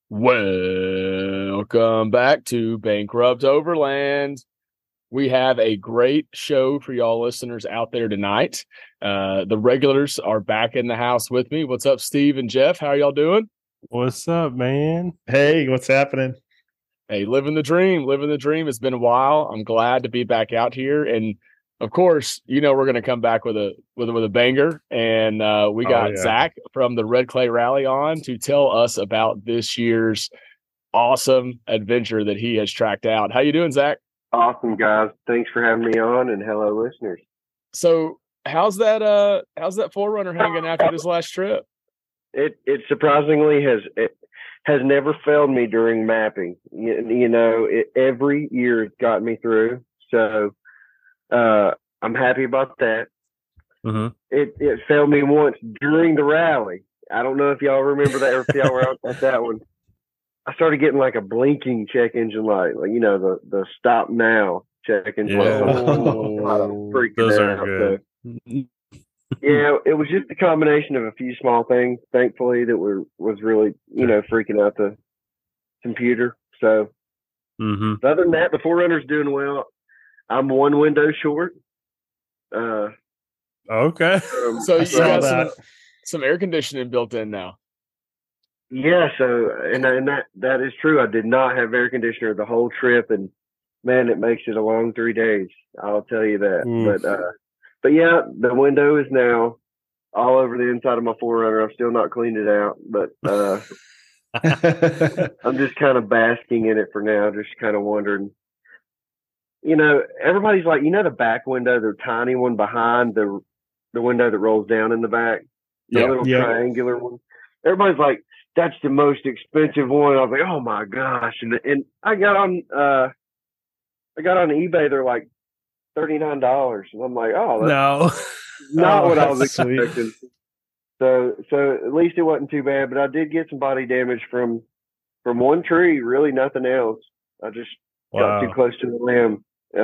Welcome back to Bankrupt Overland. We have a great show for y'all listeners out there tonight. The regulars are back in the house with me. What's up, Steve and Jeff? How are y'all doing? What's up, man? Hey, what's happening? Hey, living the dream. Living the dream. It's been a while. I'm glad to be back out here. And of course, we're going to come back with a banger. And we got Zach from the Red Clay Rally on to tell us about this year's awesome adventure that he has tracked out. How you doing, Zach? Awesome, guys. Thanks for having me on, and hello, listeners. So how's that 4Runner hanging after this last trip? It surprisingly has never failed me during mapping. Every year it's got me through. So I'm happy about that. Mm-hmm. It failed me once during the rally. I don't know if y'all remember that or if y'all were out at that one. I started getting like a blinking check engine light, like the stop now check engine light. Those aren't good. Yeah, it was just a combination of a few small things, thankfully, that was really, freaking out the computer. So, Other than that, the 4Runner's doing well. I'm one window short. Okay. So you got some air conditioning built in now. Yeah, so and that is true. I did not have air conditioner the whole trip, and man, it makes it a long 3 days. I'll tell you that. But yeah, the window is now all over the inside of my 4Runner. I've still not cleaned it out, but I'm just kind of basking in it for now. Just kind of wondering. Everybody's like, the back window, the tiny one behind the window that rolls down in the back, the little triangular one. Everybody's like, that's the most expensive one. I was like, oh my gosh, and I got on eBay. They're like $39, and I'm like, oh, that's not what I was expecting. So at least it wasn't too bad. But I did get some body damage from one tree. Really, nothing else. I just got too close to the limb.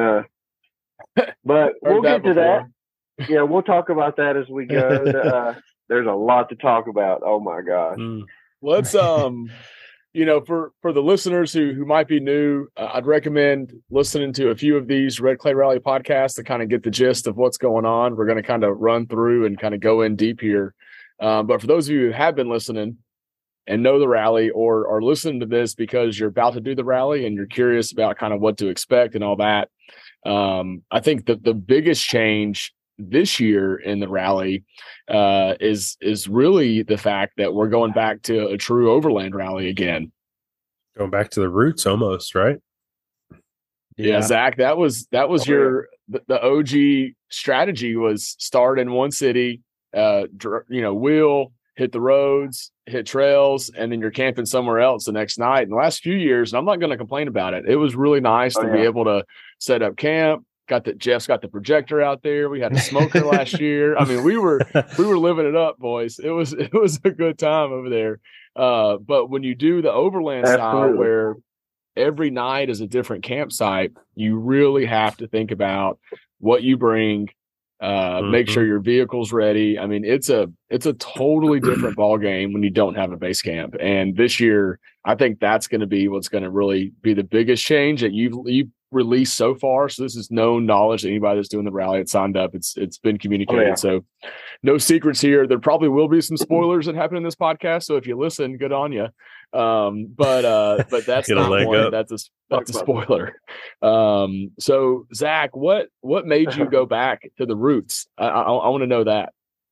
But we'll get to that. Yeah, we'll talk about that as we go. There's a lot to talk about. Oh my gosh. Let's for the listeners who might be new, I'd recommend listening to a few of these Red Clay Rally podcasts to kind of get the gist of what's going on. We're going to kind of run through and kind of go in deep here. But for those of you who have been listening and know the rally or are listening to this because you're about to do the rally and you're curious about kind of what to expect and all that, I think the biggest change this year in the rally is really the fact that we're going back to a true overland rally again. Going back to the roots almost, right? Yeah, Zach, that was the OG strategy was start in one city, wheel, hit the roads, hit trails, and then you're camping somewhere else the next night. In the last few years, and I'm not going to complain about it, it was really nice to be able to set up camp. Jeff's got the projector out there. We had a smoker last year. I mean, we were living it up, boys. It was a good time over there. But when you do the overland style where every night is a different campsite, you really have to think about what you bring. Make sure your vehicle's ready. I mean, it's a totally different ball game when you don't have a base camp. And this year, I think that's going to be what's going to really be the biggest change that you've released so far. So this is known knowledge that anybody that's doing the rally had signed up. It's been communicated. So no secrets here. There probably will be some spoilers that happen in this podcast. So if you listen, good on you. But that's not one. That's a spoiler. So Zach, what made you go back to the roots? I want to know that.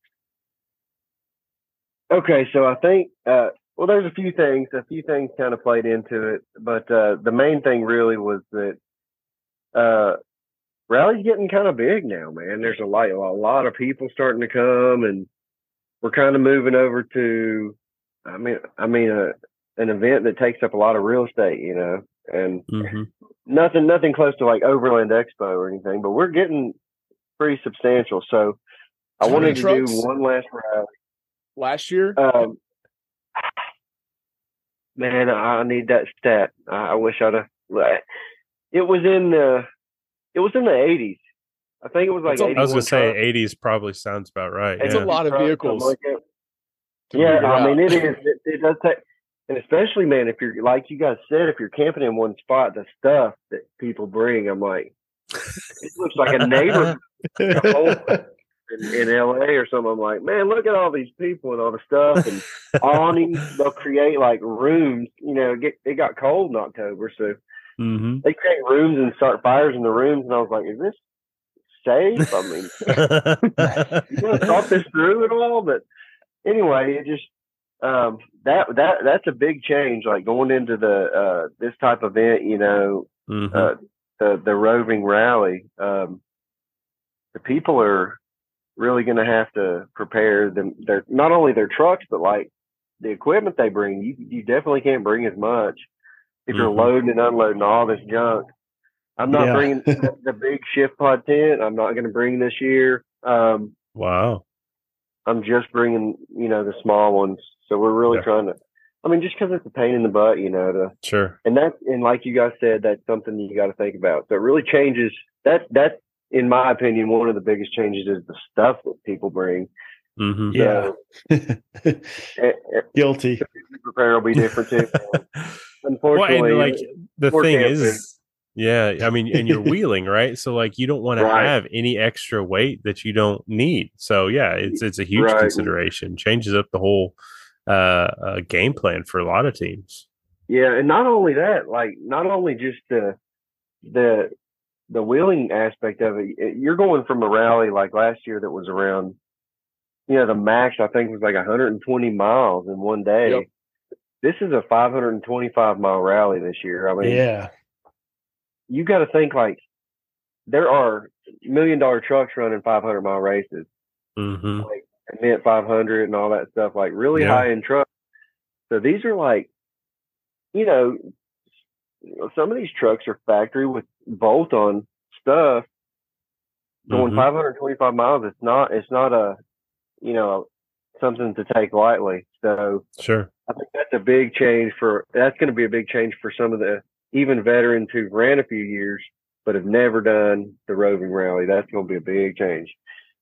Okay, so I think there's a few things kind of played into it, but the main thing really was that rally's getting kind of big now, man. There's a lot of people starting to come, and we're kind of moving over to an event that takes up a lot of real estate, and nothing close to like Overland Expo or anything, but we're getting pretty substantial. So I wanted to do one last rally. Last year? Man, I need that stat. I wish I'd have. It was in the 80s. I think it was like 81. I was going to say 80s probably sounds about right. It's a lot of vehicles. Like yeah, I mean, it is. It does take. And especially, man, if you're like you guys said, if you're camping in one spot, the stuff that people bring, I'm like, it looks like a neighborhood in LA or something. I'm like, man, look at all these people and all the stuff and awnings. They'll create like rooms. You know, it got cold in October, so they create rooms and start fires in the rooms. And I was like, is this safe? I mean, you know, thought this through at all? But anyway, it just that's a big change. Like going into the this type of event, you know, the roving rally. The people are really going to have to prepare them. They're not only their trucks, but like the equipment they bring. You definitely can't bring as much if you're loading and unloading all this junk. I'm not bringing the big shift pod tent. I'm not going to bring this year. Wow. I'm just bringing, you know, the small ones. So we're really trying to, I mean, just because it's a pain in the butt, you know, and like you guys said, that's something you got to think about. So it really changes. That's, in my opinion, one of the biggest changes is the stuff that people bring. So, guilty. Prepare will be different too. Unfortunately, well, and like the thing is, I mean, and you're wheeling, right? So like you don't want to have any extra weight that you don't need. So it's a huge consideration. Changes up the whole game plan for a lot of teams. Yeah, and not only that, like not only just the wheeling aspect of it. You're going from a rally like last year that was around, you know, the max I think was like 120 miles in one day. Yep. This is a 525 mile rally this year. I mean, you got to think like there are $1 million trucks running 500 mile races, like Mint 500 and all that stuff, like really high end trucks. So these are like, you know, some of these trucks are factory with bolt on stuff going 525 miles. It's not a, you know, something to take lightly. So I think that's a big change that's going to be a big change for some of the even veterans who ran a few years but have never done the roving rally. That's going to be a big change.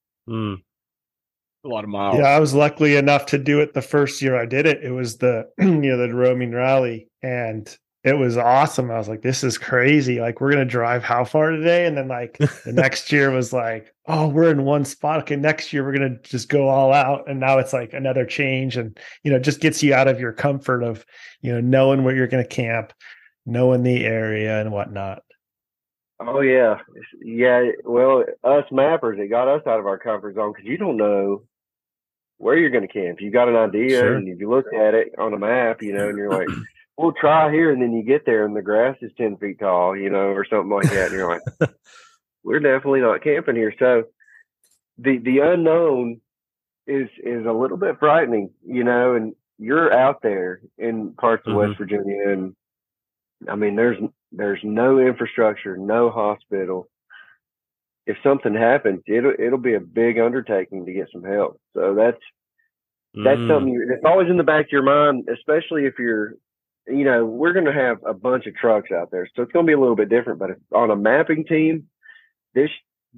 A lot of miles. Yeah, I was lucky enough to do it the first year I did it. It was the the roaming rally, and it was awesome. I was like, this is crazy. Like, we're going to drive how far today? And then like the next year was like, oh, we're in one spot. Okay, next year we're going to just go all out. And now it's like another change, and, you know, just gets you out of your comfort of, you know, knowing where you're going to camp, knowing the area and whatnot. Oh, yeah. Yeah. Well, us mappers, it got us out of our comfort zone because you don't know where you're going to camp. You got an idea, and if you look at it on a map, you know, and you're like, we'll try here, and then you get there and the grass is 10 feet tall, you know, or something like that. And you're like, we're definitely not camping here. So the unknown is a little bit frightening, you know, and you're out there in parts of West Virginia. And I mean, there's no infrastructure, no hospital. If something happens, it'll be a big undertaking to get some help. So that's something it's always in the back of your mind, especially if you're, you know, we're going to have a bunch of trucks out there, so it's going to be a little bit different. But if on a mapping team, this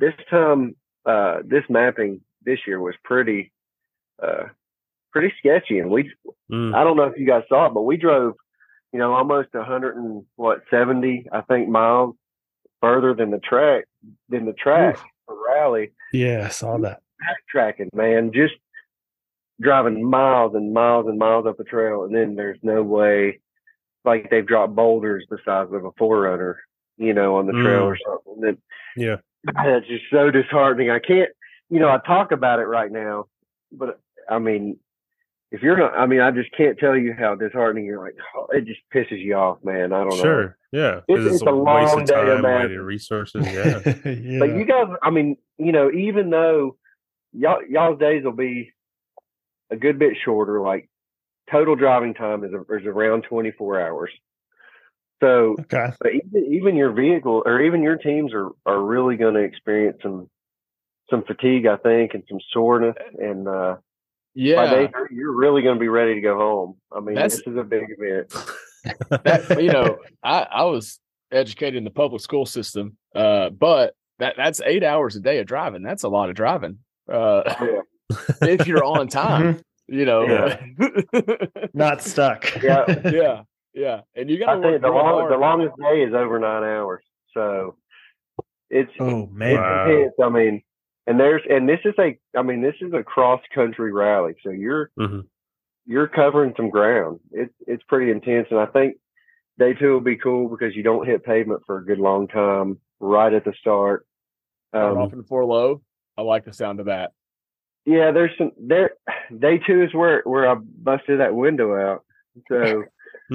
mapping this year was pretty sketchy, and I don't know if you guys saw it, but we drove, you know, almost 170 I think miles further than the track for rally. Yeah, I saw that. Backtracking, man, just driving miles and miles and miles up a trail, and then there's no way. Like they've dropped boulders the size of a 4Runner, you know, on the trail or something. That's just so disheartening. I can't, you know, I talk about it right now, but I mean, if you're not, I mean, I just can't tell you how disheartening you're like. Oh, it just pisses you off, man. I don't know. Sure, yeah, it's a long day of wasted resources. Yeah, But you guys, I mean, you know, even though y'all's days will be a good bit shorter, like total driving time is around 24 hours. So, but even your vehicle or even your teams are really going to experience some fatigue, I think, and some soreness. And by day 3, you're really going to be ready to go home. I mean, this is a big event. You know, I was educated in the public school system, but that's 8 hours a day of driving. That's a lot of driving. If you're on time. you know. Not stuck. Yeah. Yeah. And you got to think the longest day is over 9 hours. So it's intense. I mean, and this is a cross country rally. So you're covering some ground. It's pretty intense. And I think day 2 will be cool because you don't hit pavement for a good long time right at the start. Off in 4 low. I like the sound of that. Yeah, day 2 is where I busted that window out. So,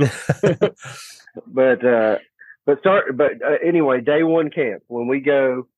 anyway, day 1 camp when we go,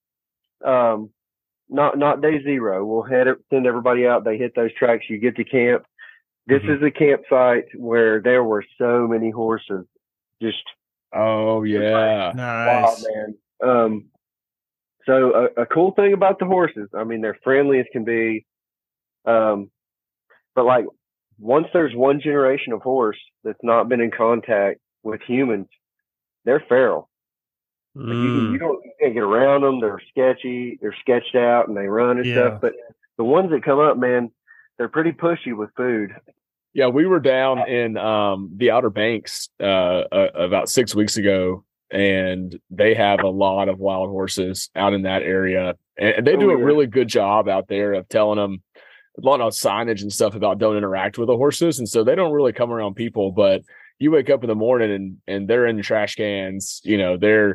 not day 0. We'll send everybody out. They hit those tracks. You get to camp. This is a campsite where there were so many horses. Just nice, wow, man. So a cool thing about the horses, I mean, they're friendly as can be. But like once there's one generation of horse that's not been in contact with humans, they're feral. Like you can't get around them. They're sketchy. They're sketched out and they run and stuff. But the ones that come up, man, they're pretty pushy with food. Yeah, we were down in the Outer Banks about 6 weeks ago, and they have a lot of wild horses out in that area. And they do a really good job out there of telling them a lot of signage and stuff about don't interact with the horses. And so they don't really come around people, but you wake up in the morning and they're in the trash cans. You know, they're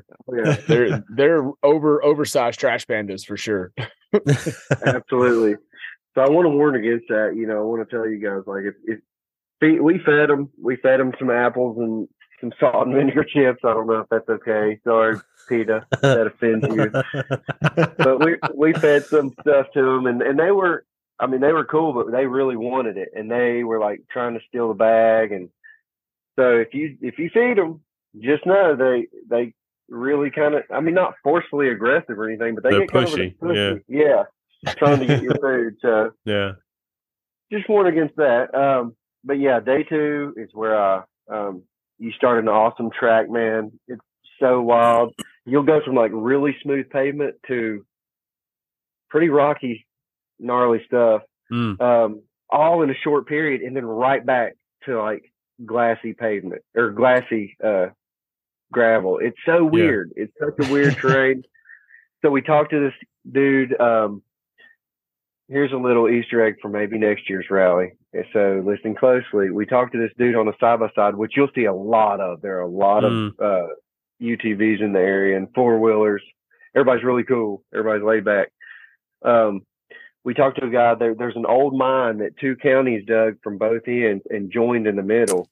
oversized trash pandas for sure. Absolutely. So I want to warn against that. You know, I want to tell you guys, like, if we fed them some apples and some salt and vinegar chips. I don't know if that's okay. Sorry, PETA, that offends you. But we fed some stuff to them, and they were cool, but they really wanted it, and they were like trying to steal the bag. And so if you feed them, just know they really kind of, I mean, not forcefully aggressive or anything, but they're get pushy. Kind of pushy. Yeah, trying to get your food. So yeah, just warn against that. But yeah, day 2 is where you start an awesome track, man. It's so wild. You'll go from like really smooth pavement to pretty rocky, gnarly stuff, all in a short period, and then right back to like glassy pavement or glassy gravel. It's so weird. It's such a weird terrain. So we talked to this dude. Here's a little Easter egg for maybe next year's rally. So listen closely. We talked to this dude on a side-by-side, which you'll see a lot of. There are a lot of UTVs in the area and 4-wheelers. Everybody's really cool. Everybody's laid back. We talked to a guy there. There's an old mine that 2 counties dug from both ends and joined in the middle.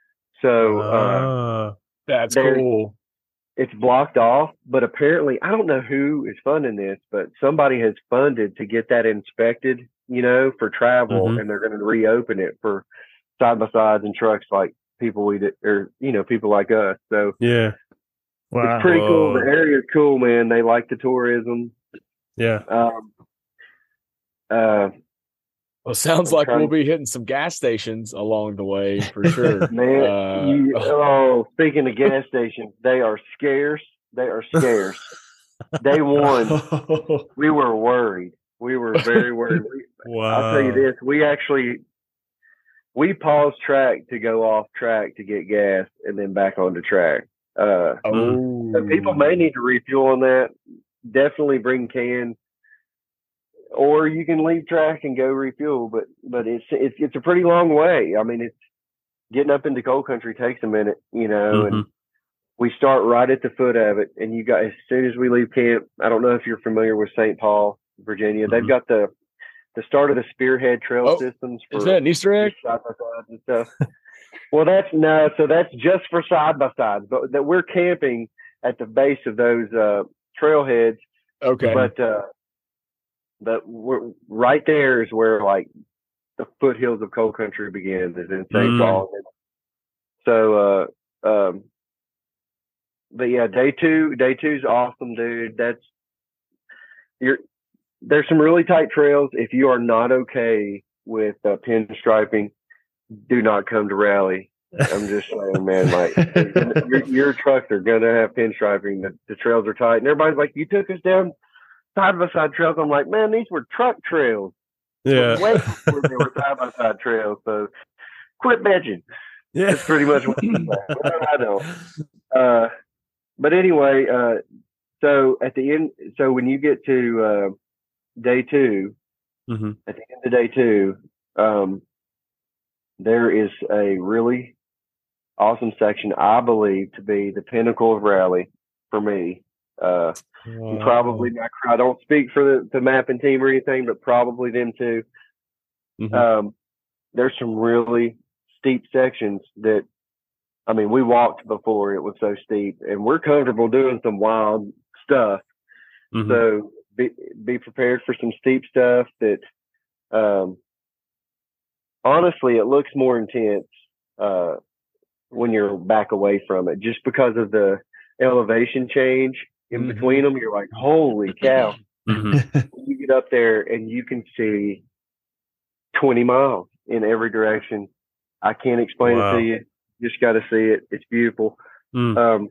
So that's cool. It's blocked off, but apparently, I don't know who is funding this, but somebody has funded to get that inspected, you know, for travel, and they're going to reopen it for side-by-sides and trucks like people people like us. So yeah, wow. It's pretty cool. The area is cool, man. They like the tourism. Yeah. Well, it sounds like we'll be hitting some gas stations along the way for sure. Man, speaking of gas stations, they are scarce. Day 1, we were worried. We were very worried. Wow. I'll tell you this. We paused track to go off track to get gas and then back onto track. So people may need to refuel on that. Definitely bring cans. Or you can leave track and go refuel, but it's a pretty long way. I mean, it's getting up into cold country takes a minute, you know, and we start right at the foot of it. And you guys, as soon as we leave camp, I don't know if you're familiar with St. Paul, Virginia. They've got the start of the Spearhead Trail systems. Is that an Easter egg? Side-by-sides and stuff. Well, that's just for side-by-sides, but that we're camping at the base of those trailheads. Okay. But we're right there is where like the foothills of cold country begins, is in St. Paul. So, but yeah, day 2's awesome, dude. There's some really tight trails. If you are not okay with pinstriping, do not come to rally. I'm just saying, man, like your trucks are going to have pinstriping. The trails are tight, and everybody's like, you took us down side-by-side trails. I'm like, man, these were truck trails. Yeah. Way before there were side-by-side trails. So quit bitching. Yeah. That's pretty much what I know. But anyway, so at the end, so when you get to day 2, mm-hmm. at the end of day 2, there is a really awesome section I believe to be the pinnacle of rally for me. Probably my crew. I don't speak for the mapping team or anything, but probably them too. Mm-hmm. There's some really steep sections that, I mean, we walked before it was so steep, and we're comfortable doing some wild stuff. Mm-hmm. So be prepared for some steep stuff that, honestly, it looks more intense when you're back away from it, just because of the elevation change in between them. You're like, holy cow. Mm-hmm. You get up there and you can see 20 miles in every direction. I can't explain it to you. Just got to see it. It's beautiful. Do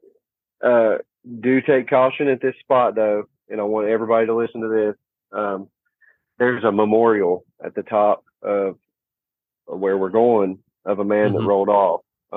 take caution at this spot, though, and I want everybody to listen to this. There's a memorial at the top of where we're going of a man that rolled off.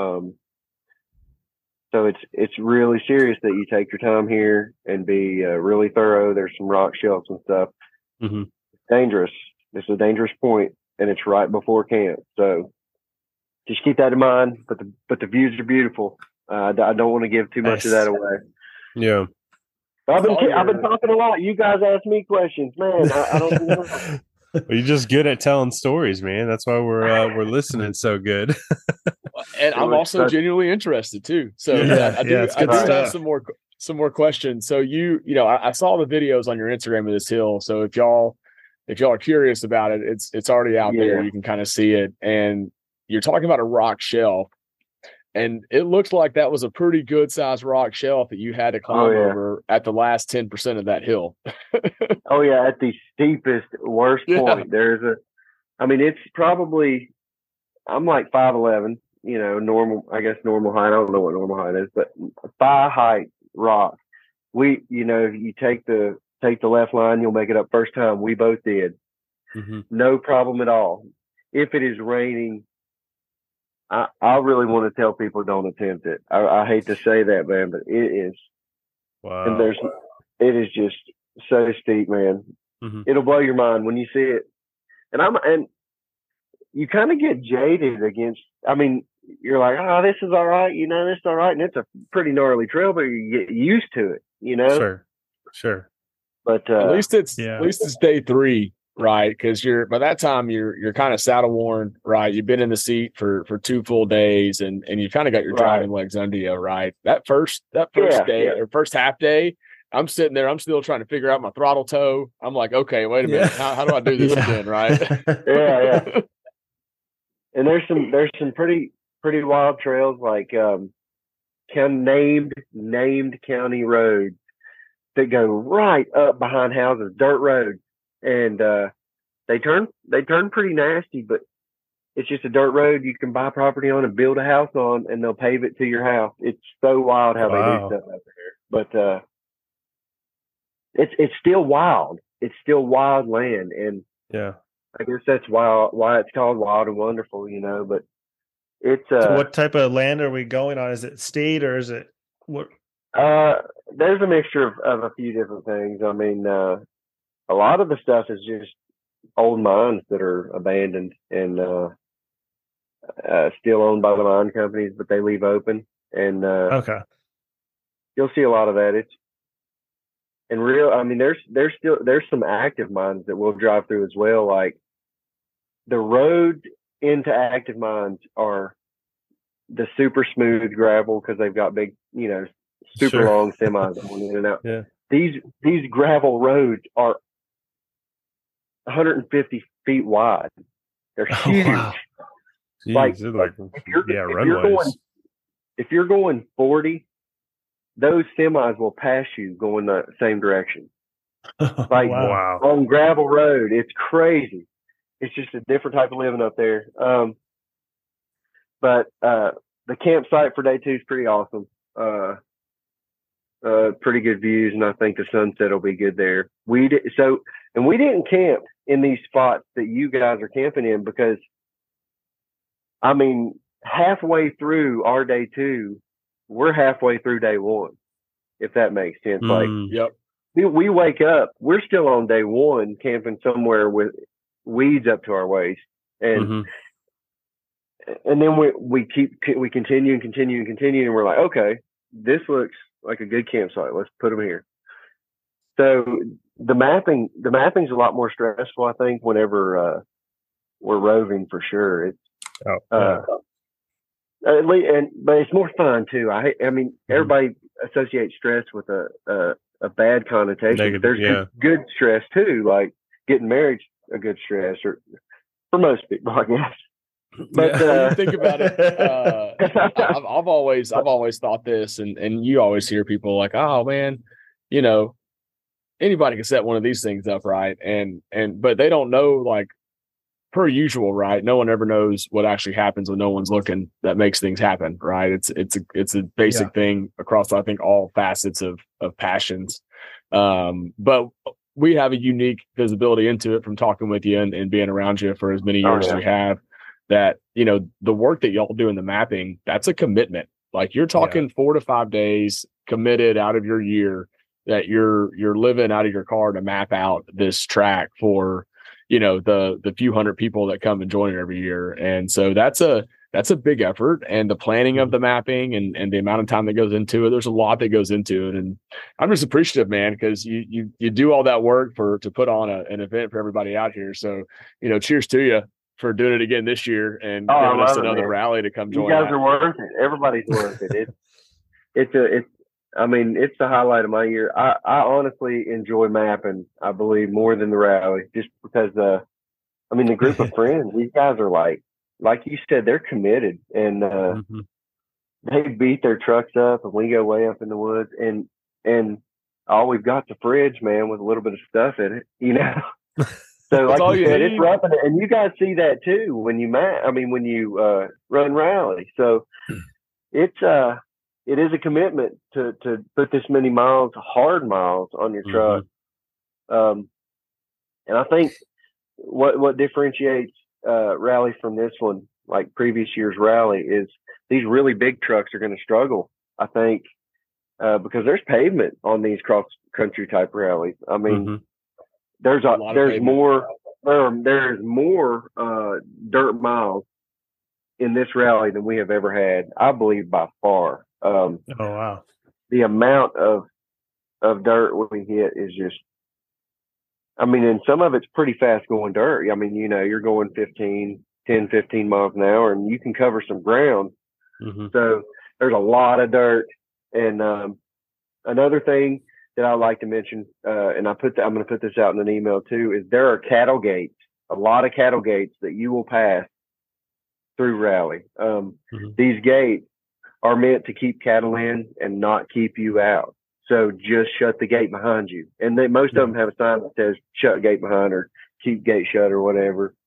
So it's really serious that you take your time here and be really thorough. There's some rock shelves and stuff. Mm-hmm. It's dangerous. It's a dangerous point, and it's right before camp. So just keep that in mind. But the views are beautiful. I don't want to give too much of that away. Yeah. I've been talking a lot. You guys ask me questions, man. I don't know. Well, you're just good at telling stories, man. That's why we're listening so good. And I'm also genuinely interested too. So I do have some more questions. So I saw the videos on your Instagram of this hill. So if y'all are curious about it, it's already out there. You can kind of see it. And you're talking about a rock shelf. And it looks like that was a pretty good sized rock shelf that you had to climb over at the last 10% of that hill. Oh yeah, at the steepest, worst point. It's probably, I'm like 5'11", normal height. I don't know what normal height is, but thigh height rock. You take the left line, you'll make it up first time. We both did. Mm-hmm. No problem at all. If it is raining, I really want to tell people don't attempt it. I hate to say that, man, but it is. Wow. And it is just so steep, man. Mm-hmm. It'll blow your mind when you see it. And you kind of get jaded against, you're like, oh, this is all right. This is all right. And it's a pretty gnarly trail, but you get used to it, Sure. But at least it's day 3. Right, because by that time you're kind of saddle worn, right? You've been in the seat for 2 full days, and you kind of got your driving legs under you, right? That first day or first half day, I'm sitting there, I'm still trying to figure out my throttle toe. I'm like, okay, wait a minute, how do I do this again, right? Yeah. And there's some pretty wild trails, like named county roads that go right up behind houses, dirt roads. And they turn pretty nasty, but it's just a dirt road you can buy property on and build a house on, and they'll pave it to your house. It's so wild how they do stuff out there. But it's still wild. It's still wild land, and I guess that's why it's called Wild and Wonderful, But it's so what type of land are we going on? Is it state or is it what? There's a mixture of a few different things. A lot of the stuff is just old mines that are abandoned and still owned by the mine companies, but they leave open. And you'll see a lot of that. There's some active mines that we'll drive through as well. Like the road into active mines are the super smooth gravel because they've got big, super long semis going in and out. Yeah. These gravel roads are 150 feet wide. They're huge. Wow. Jeez, runways. If you're going 40, those semis will pass you going the same direction. On gravel road, it's crazy. It's just a different type of living up there. But the campsite for day 2 is pretty awesome. Pretty good views, and I think the sunset will be good there. And we didn't camp in these spots that you guys are camping in because, I mean, halfway through our day 2, we're halfway through day 1, if that makes sense. Like, yep. We wake up, we're still on day 1 camping somewhere with weeds up to our waist. And and then we continue and continue and continue, and we're like, okay, this looks like a good campsite. Let's put them here. So the mapping's a lot more stressful, I think, whenever we're roving, for sure. It's at least, but it's more fun too. I mean, everybody associates stress with a bad connotation. Negative, There's good stress too, like getting married's a good stress, or for most people, I guess. But think about it. I've always thought this, and you always hear people like, "Oh man, you know, anybody can set one of these things up, right?" But they don't know, like, per usual, right? No one ever knows what actually happens when no one's looking. That makes things happen, right? It's a basic thing across, I think, all facets of passions. But we have a unique visibility into it from talking with you and being around you for as many years as we have. That, you know, the work that y'all do in the mapping, that's a commitment. Like, you're talking 4 to 5 days committed out of your year that you're living out of your car to map out this track for, you know, the few hundred people that come and join it every year. And so that's a big effort, and the planning of the mapping and the amount of time that goes into it. There's a lot that goes into it. And I'm just appreciative, man, because you do all that work to put on an event for everybody out here. So, you know, cheers to you for doing it again this year and giving us another rally to come join. You guys are worth it. Everybody's worth it. It's the highlight of my year. I honestly enjoy mapping, I believe, more than the rally, just because the group of friends, these guys are like you said, they're committed, and they beat their trucks up, and we go way up in the woods, and all we've got the fridge, man, with a little bit of stuff in it, you know. So like you said, it's rough, and you guys see that too when you when you run rally. So it is a commitment to put this many miles, hard miles, on your truck. And I think what differentiates rally from this one, like previous year's rally, is these really big trucks are going to struggle, I think, because there's pavement on these cross country type rallies. I mean, there's more dirt miles in this rally than we have ever had, I believe, by far. Oh wow! The amount of dirt we hit is just, I mean, and some of it's pretty fast going dirt. I mean, you know, you're going 10, 15 miles an hour, and you can cover some ground. So there's a lot of dirt. And another thing that I like to mention, and I'm going to put this out in an email too, is there are cattle gates, a lot of cattle gates that you will pass through rally. These gates are meant to keep cattle in and not keep you out. So just shut the gate behind you. And most of them have a sign that says shut gate behind or keep gate shut or whatever.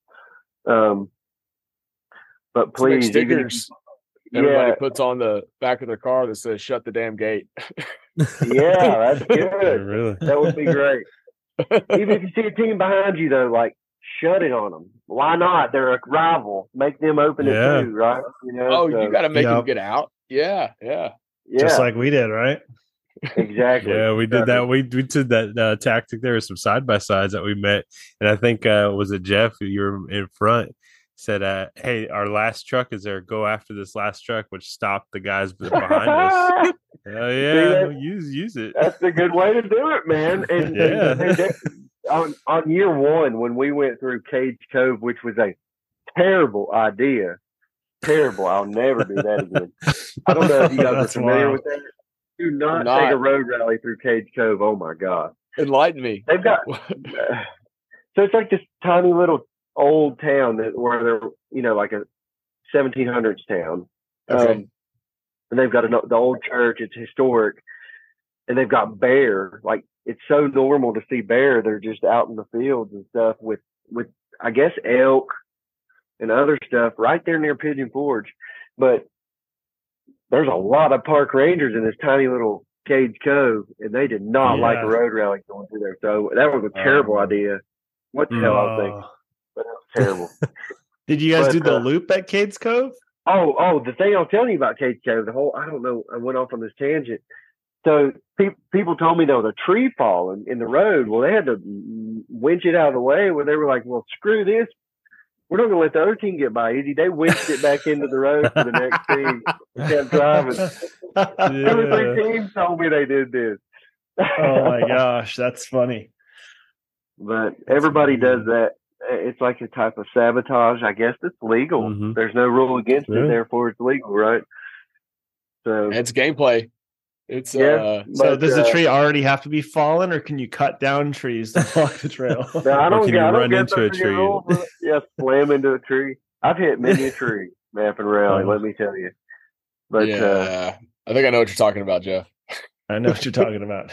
But please, stickers everybody puts on the back of their car that says shut the damn gate. Yeah, that's good. Really? That would be great. Even if you see a team behind you, though, like, shut it on them. Why not? They're a rival. Make them open it too, right? You know. You got to make them get out. Yeah. Just like we did, right? Exactly. Yeah, we did that. We did that tactic. There were some side by sides that we met, and I think was it Jeff? You were in front. Said, "Hey, our last truck is there. Go after this last truck," which stopped the guys behind us. Yeah, use it. That's a good way to do it, man. And on year one, when we went through Cage Cove, which was a terrible idea, I'll never do that again. I don't know if you guys are familiar with that. Do not take a road rally through Cage Cove. Oh my God! Enlighten me. They've got so it's like this tiny little old town where they're, you know, like a 1700s town. And they've got the old church. It's historic, and they've got bear. Like, it's so normal to see bear. They're just out in the fields and stuff with I guess elk and other stuff right there near Pigeon Forge. But there's a lot of park rangers in this tiny little Cades Cove, and they did not like a road rally going through there. So that was a terrible idea. What the hell I was thinking? But that was terrible. Did you guys do the loop at Cades Cove? Oh, the thing I'm telling you about Cades Cove, I don't know, I went off on this tangent. So people told me there was a tree falling in the road. Well, they had to winch it out of the way. Where they were like, well, screw this. We're not going to let the other team get by easy. They winched it back into the road for the next team. Kept driving. 2 or 3 teams told me they did this. Oh, my gosh. That's funny. But everybody does that. It's like a type of sabotage. I guess it's legal. Mm-hmm. There's no rule against it, therefore it's legal, right? So it's gameplay. It's so does the tree already have to be fallen, or can you cut down trees to block the trail? No, I don't run into a tree. Slam into a tree. I've hit many a tree, Map and Rally, let me tell you. But I think I know what you're talking about, Jeff. I know what you're talking about.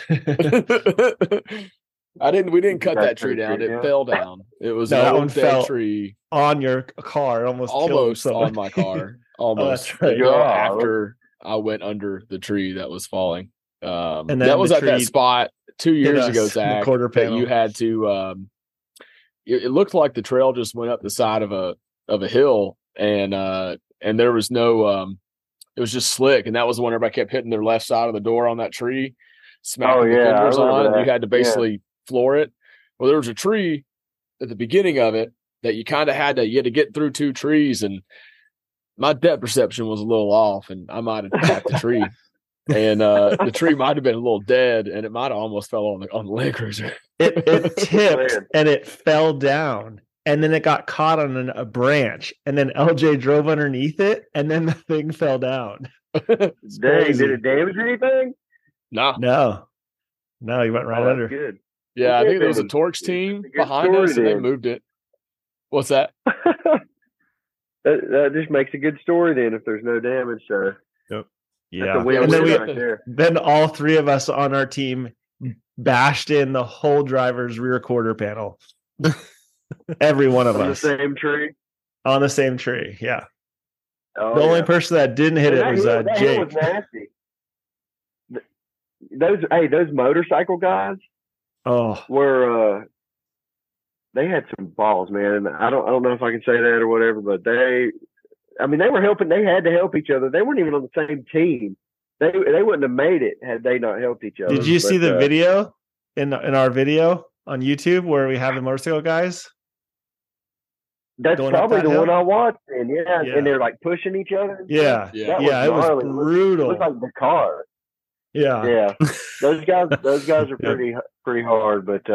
We didn't cut that tree down. It fell down. It was an old dead tree on your car, almost on my car. Almost. Oh, that's right. After I went under the tree that was falling. And that was at that spot 2 years ago, Zach. Quarter panel. That you had to. It looked like the trail just went up the side of a hill, and there was no. It was just slick, and that was the one everybody kept hitting their left side of the door on that tree, smacking the fingers on, and you had to basically floor it. Well, there was a tree at the beginning of it that you kind of had to get through 2 trees, and my depth perception was a little off, and I might have tapped the tree, and the tree might have been a little dead, and it might have almost fell on the Land Cruiser. It tipped and it fell down, and then it got caught on a branch, and then LJ drove underneath it, and then the thing fell down. Dang, did it damage anything? No, he went right under. Good. Yeah, I think there was a Torx team behind us, and they moved it. What's that? That just makes a good story then if there's no damage. Yep. Yeah. And then all 3 of us on our team bashed in the whole driver's rear quarter panel. Every one of us. On the same tree? On the same tree, yeah. The only person that didn't hit it was Jake. Was nasty. Those motorcycle guys were they had some balls, man. And I don't know if I can say that or whatever, but they were helping. They had to help each other. They weren't even on the same team. They wouldn't have made it had they not helped each other. Did you see the video in our video on YouTube where we have the motorcycle guys? That's probably the one I watched. And and they're like pushing each other. Yeah. It was brutal. It was like the car. Yeah. Those guys are pretty hard, but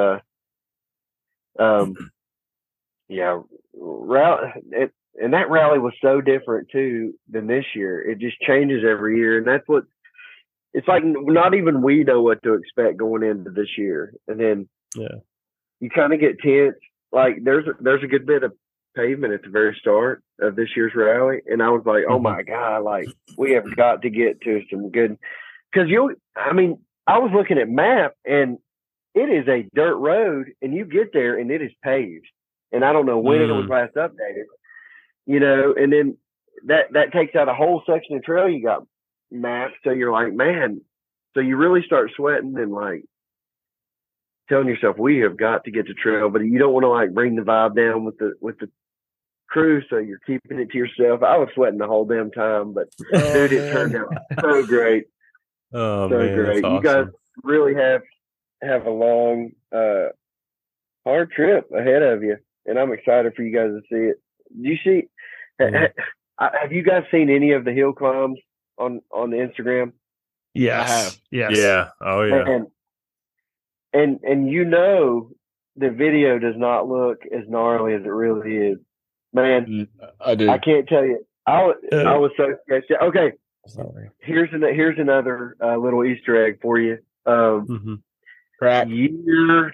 and that rally was so different too than this year. It just changes every year, and that's what it's like. Not even we know what to expect going into this year, and then you kind of get tense. Like there's a good bit of pavement at the very start of this year's rally, and I was like, oh my god, like we have got to get to some good. Because I was looking at map, and it is a dirt road, and you get there, and it is paved. And I don't know when it was last updated, and then that takes out a whole section of trail you got mapped. So you're like, man, so you really start sweating and like telling yourself, we have got to get to trail, but you don't want to like bring the vibe down with the crew. So you're keeping it to yourself. I was sweating the whole damn time, but dude, it turned out so great. Oh, so man, great. awesome. You guys really have a long, hard trip ahead of you, and I'm excited for you guys to see it. Do you see? Have you guys seen any of the hill climbs on the Instagram? Yes. I have. Yes. Yeah. Oh yeah. And the video does not look as gnarly as it really is. Man, I do. I can't tell you. I was so sketched. Okay. Sorry. Here's another little Easter egg for you. Crack. Year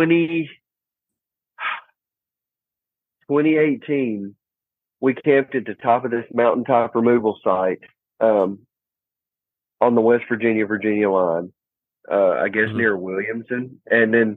2018, we camped at the top of this mountaintop removal site on the West Virginia line, I guess near Williamson. And then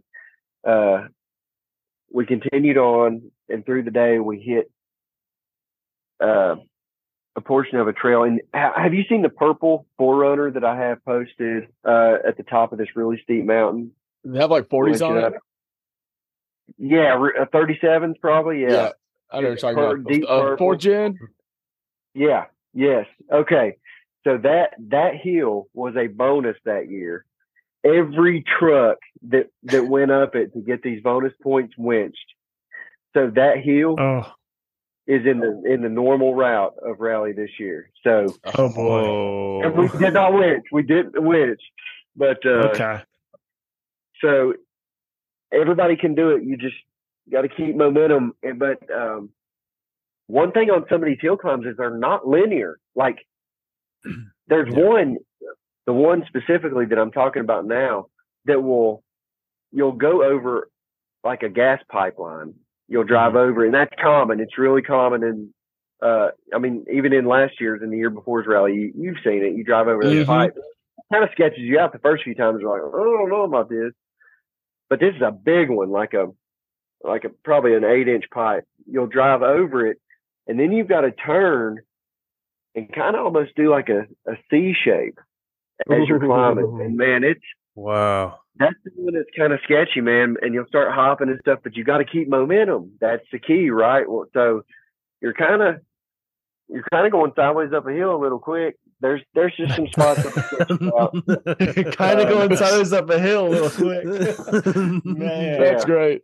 we continued on, and through the day we hit a portion of a trail. And have you seen the purple 4Runner that I have posted at the top of this really steep mountain? They have like 40s on it. Yeah, 37s probably. Yeah. I know what you're talking about. 4th gen. Yeah. Yes. Okay. So that hill was a bonus that year. Every truck that went up it to get these bonus points winched. So that hill is in the normal route of rally this year. So oh boy, and we did not winch. We didn't winch, but okay. So everybody can do it. You just got to keep momentum. But one thing on some of these hill climbs is they're not linear. Like there's the one specifically that I'm talking about now that you'll go over like a gas pipeline. You'll drive over, and that's common. It's really common. And I mean, even in last year's and the year before's rally, you've seen it. You drive over the pipe. It kind of sketches you out the first few times. You're like, oh, I don't know about this. But this is a big one, like a probably an 8-inch pipe. You'll drive over it, and then you've got to turn and kind of almost do like a C shape as you're climbing. And man, that's the one that's kind of sketchy, man. And you'll start hopping and stuff, but you got to keep momentum. That's the key, right? Well, so you're kind of going sideways up a hill a little quick. There's just some spots. Kind of going sideways up a hill a little quick. Man, that's great.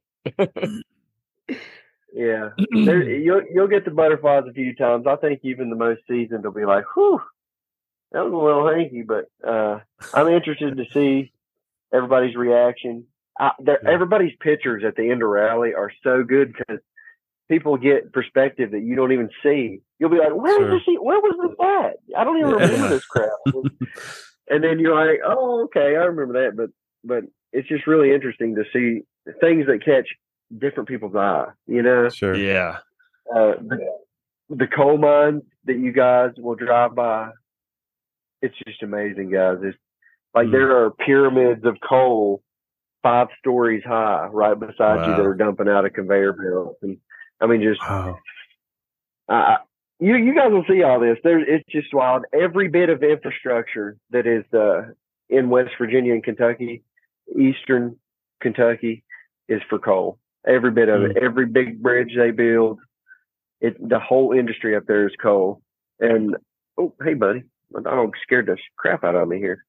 Yeah, you'll get the butterflies a few times. I think even the most seasoned will be like, "Whew, that was a little hanky." But I'm interested to see everybody's reaction. Everybody's pictures at the end of rally are so good because people get perspective that you don't even see. You'll be like, where was this at? I don't even remember this crap. And then you're like, oh, okay, I remember that. But it's just really interesting to see things that catch different people's eye, you know? Sure. Yeah. The coal mines that you guys will drive by, it's just amazing, guys. It's like there are pyramids of coal 5 stories high right beside you that are dumping out of conveyor belts. And I mean, just you guys will see all this. It's just wild. Every bit of infrastructure that is in West Virginia and Kentucky, Eastern Kentucky, is for coal. Every bit of it. Every big bridge they build, the whole industry up there is coal. And oh, hey, buddy, my dog scared the crap out of me here.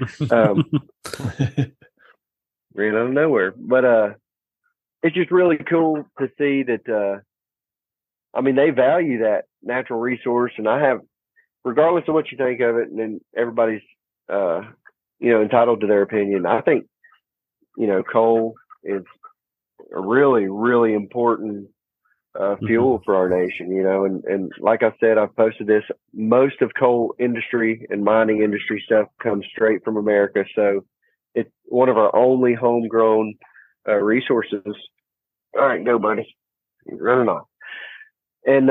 Ran out of nowhere, but it's just really cool to see that. I mean, they value that natural resource, and I have, regardless of what you think of it, and then everybody's entitled to their opinion. I think coal is a really, really important fuel for our nation. And like I said, I've posted this. Most of coal industry and mining industry stuff comes straight from America, so it's one of our only homegrown resources. All right, go, buddy. You're running off. And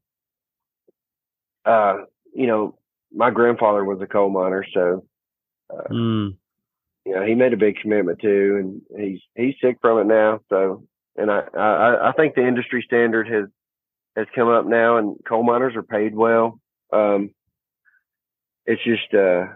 my grandfather was a coal miner, so he made a big commitment too, and he's sick from it now. So, and I think the industry standard has come up now, and coal miners are paid well. It's just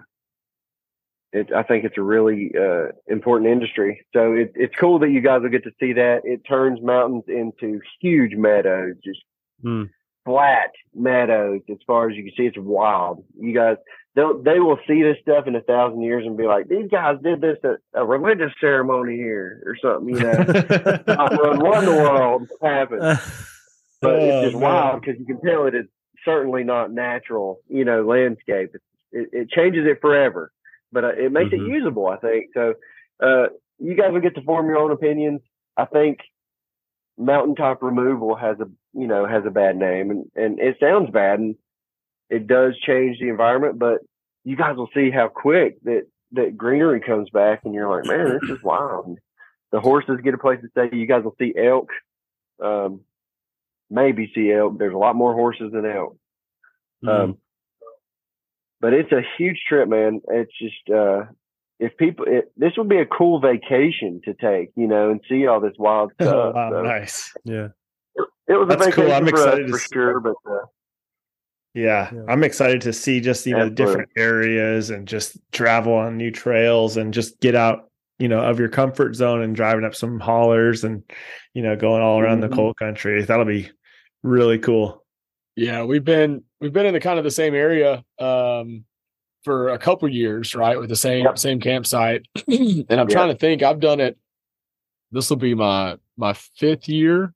I think it's a really important industry. So it's cool that you guys will get to see that. It turns mountains into huge meadows, just flat meadows as far as you can see. It's wild. You guys, they will see this stuff in 1,000 years and be like, these guys did this at a religious ceremony here or something, what in the world happened? But it's just wild because you can tell it is certainly not natural, landscape. It changes it forever, but it makes it usable, I think. So you guys will get to form your own opinions. I think mountaintop removal has a bad name, and it sounds bad, and it does change the environment, but you guys will see how quick that greenery comes back, and you're like, man, this is wild. And the horses get a place to stay. You guys will see elk, maybe see elk. There's a lot more horses than elk. But it's a huge trip, man. It's just, this would be a cool vacation to take, and see all this wild stuff. Wow, so, nice. Yeah. It was That's a vacation cool. I'm excited for sure, but Yeah, I'm excited to see just different areas and just travel on new trails and just get out, of your comfort zone and driving up some hollers and, going all around the coal country. That'll be really cool. Yeah, we've been in the kind of the same area for a couple years, right, with the same campsite. And I'm trying to think. I've done it. This will be my 5th year.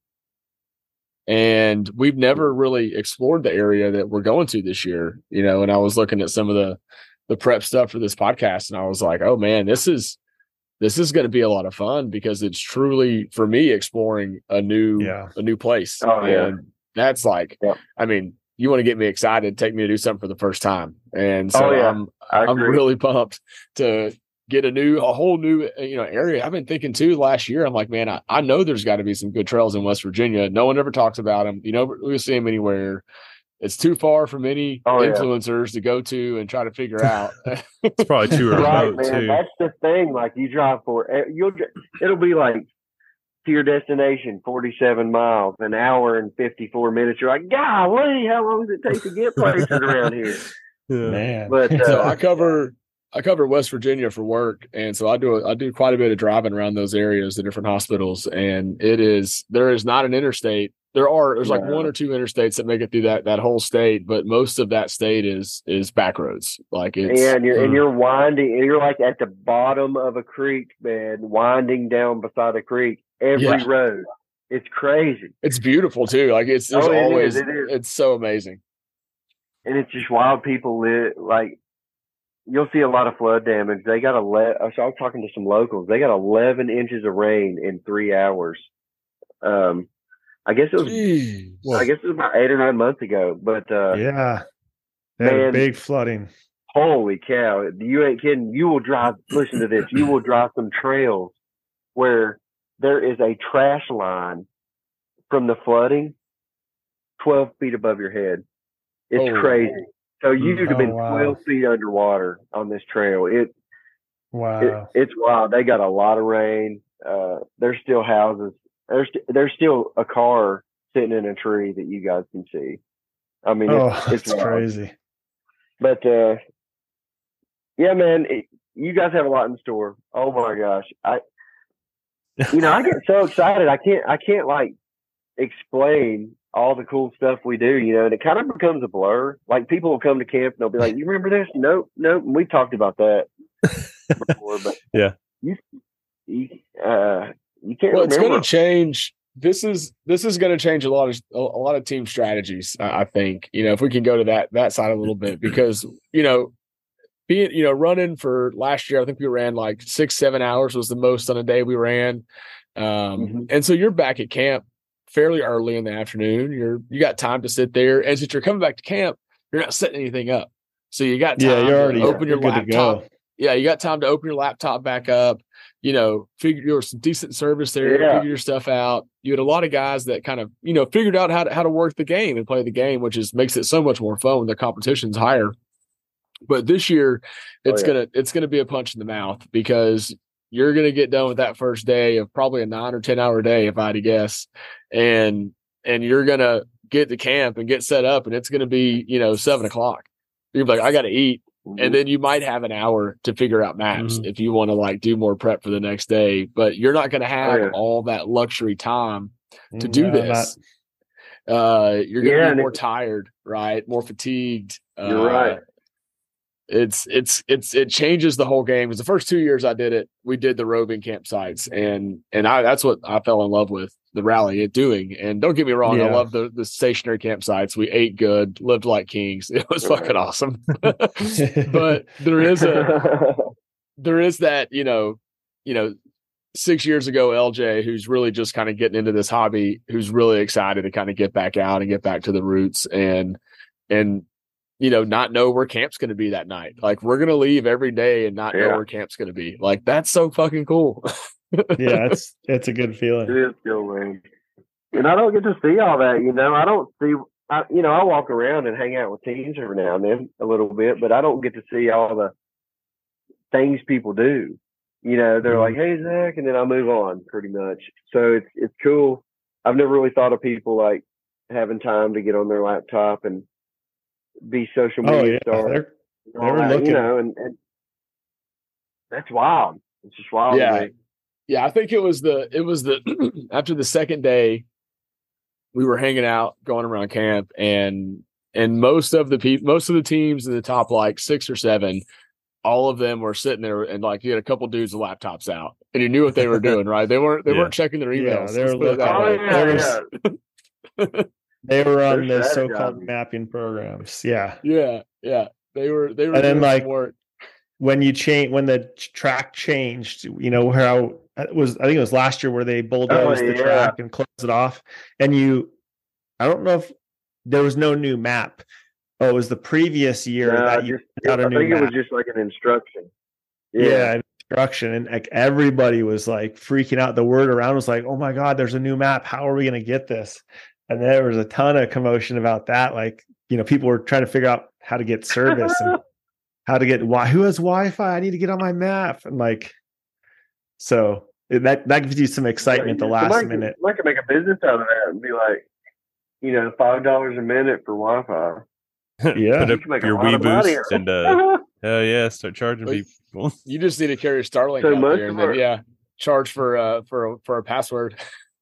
And we've never really explored the area that we're going to this year, and I was looking at some of the prep stuff for this podcast, and I was like, oh man, this is going to be a lot of fun because it's truly, for me, exploring a new place. Oh, yeah. And that's like, I mean, you want to get me excited, take me to do something for the first time. And so I'm really pumped to get a whole new area. I've been thinking too last year. I'm like, man, I know there's got to be some good trails in West Virginia. No one ever talks about them. We'll see them anywhere. It's too far from any influencers to go to and try to figure out. It's probably too remote man. too. That's the thing. Like you drive it'll be like to your destination, 47 miles, an hour and 54 minutes. You're like, golly, how long does it take to get places around here? Yeah. Man, but so I cover West Virginia for work, and so I do quite a bit of driving around those areas, the different hospitals, and there is not an interstate. There's like one or two interstates that make it through that whole state, but most of that state is back roads. Like you're winding, and you're like at the bottom of a creek, man, winding down beside a creek. Every road, it's crazy. It's beautiful too. Like it's so amazing, and it's just wild. People live like. You'll see a lot of flood damage. They got I was talking to some locals. They got 11 inches of rain in 3 hours. I guess it was about 8 or 9 months ago. But they had big flooding. Holy cow! You ain't kidding. You will drive. Listen to this. You will drive some trails where there is a trash line from the flooding 12 feet above your head. It's crazy. So you could have been 12 feet underwater on this trail. It's wild. They got a lot of rain. There's still houses. There's still a car sitting in a tree that you guys can see. I mean, it's crazy. But yeah, man, you guys have a lot in store. Oh my gosh, I get so excited. I can't like explain all the cool stuff we do, and it kind of becomes a blur. Like people will come to camp and they'll be like, you remember this? Nope. And we talked about that before, but you can't it's going to change. This is going to change a lot of team strategies. I think, if we can go to that side a little bit, because, being, running for last year, I think we ran like 6-7 hours was the most on a day we ran. And so you're back at camp fairly early in the afternoon. You got time to sit there, and since you're coming back to camp, you're not setting anything up. So you got time to open your laptop. Yeah, you got time to open your laptop back up. Figure some decent service there. Figure your stuff out. You had a lot of guys that kind of figured out how to work the game and play the game, which makes it so much more fun when the competition's higher. But this year, it's gonna be a punch in the mouth, because you're going to get done with that first day of probably a 9 or 10 hour day, if I had to guess. And you're going to get to camp and get set up, and it's going to be, 7 o'clock. You're like, I got to eat. And then you might have an hour to figure out maps if you want to like do more prep for the next day, but you're not going to have all that luxury time to do this. You're going to be more tired, right? More fatigued. You're right. It changes the whole game, because the first 2 years I did it, we did the roving campsites, and that's what I fell in love with the rally doing. And don't get me wrong, I love the stationary campsites. We ate good, lived like kings. It was fucking awesome. But there is that 6 years ago, LJ, who's really just kind of getting into this hobby, who's really excited to kind of get back out and get back to the roots and not know where camp's going to be that night. Like, we're going to leave every day and not know where camp's going to be. Like, that's so fucking cool. Yeah, it's a good feeling. It is cool, man. And I don't get to see all that, I don't see, I walk around and hang out with teams every now and then a little bit, but I don't get to see all the things people do. They're like, hey, Zach, and then I move on pretty much. So it's cool. I've never really thought of people like having time to get on their laptop and be social media stars. They were looking, you know, and that's wild. It's just wild to me. Yeah, I think it was the after the second day, we were hanging out, going around camp, and most of the teams in the top like 6 or 7, all of them were sitting there, and like you had a couple dudes with laptops out, and you knew what they were doing, right? They weren't checking their emails. Yeah, they were looking. They were on the so-called mapping programs. Yeah. They were and then like work. When the track changed, you know, how it was, I think it was last year where they bulldozed the track and closed it off. And I don't know if there was no new map. Oh, it was the previous year that you got a new map. I think it was just like an instruction. Yeah, instruction. And like everybody was like freaking out. The word around was like, oh my God, there's a new map. How are we going to get this? And there was a ton of commotion about that. Like, you know, people were trying to figure out how to get service and how to get who has Wi-Fi? I need to get on my map. And like, so that gives you some excitement the last minute. I could make a business out of that and be like, you know, $5 a minute for Wi-Fi. Yeah, put up your Weeboost and hell yeah, start charging people. You just need to carry a Starlink out there, and then charge for a password.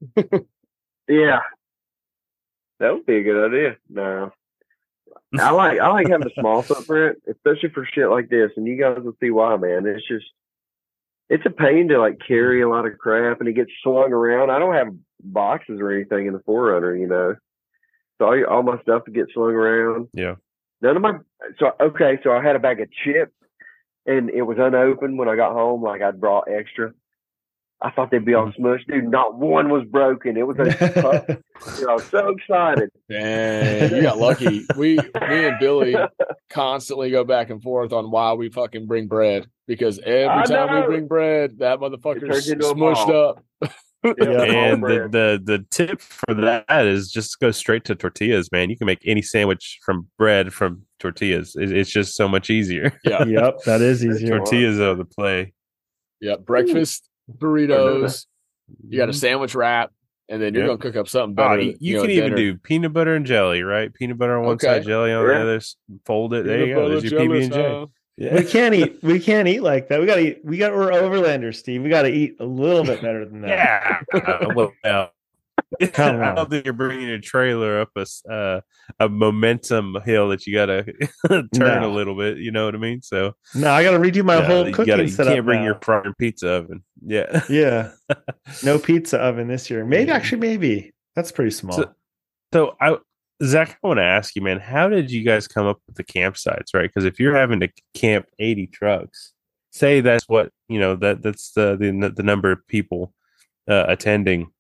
Yeah, that would be a good idea. No, I like having a small footprint, especially for shit like this. And you guys will see why, man. It's a pain to like carry a lot of crap, and it gets slung around. I don't have boxes or anything in the 4Runner, you know. So all my stuff would get slung around. Yeah. None of my so I had a bag of chips, and it was unopened when I got home. Like I'd brought extra. I thought they'd be all smushed, dude. Not one was broken. It was I was so excited. Dang, you got lucky. Me and Billy constantly go back and forth on why we fucking bring bread, because every time we bring bread, that motherfucker's smushed up. And the tip for that is just go straight to tortillas, man. You can make any sandwich from bread from tortillas. It's just so much easier. Yeah. Yep, that is easier. Tortillas are the play. Yeah, breakfast burritos. You got a sandwich wrap, and then you're gonna cook up something better. You can even do peanut butter and jelly, right? Peanut butter on one side, jelly on the other. Fold it. There you go. There's your PB&J. Yeah. We can't eat like that. We're overlanders, Steve. We got to eat a little bit better than that. Yeah. Well, I don't think you're bringing a trailer up a momentum hill that you got to turn a little bit. You know what I mean? So no, I got to redo my whole cooking setup. You can't bring your fryer pizza oven. Yeah. Yeah. No pizza oven this year. Maybe. That's pretty small. So Zach, I want to ask you, man, how did you guys come up with the campsites, right? Because if you're having to camp 80 trucks, say that's what, you know, that's the number of people attending.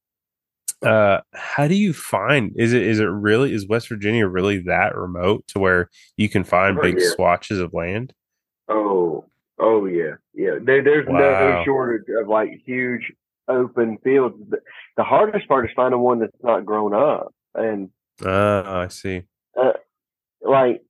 How do you find, is West Virginia really that remote to where you can find big swatches of land? Oh yeah. Yeah. There's no shortage of like huge open fields. The hardest part is finding one that's not grown up. And I see. Like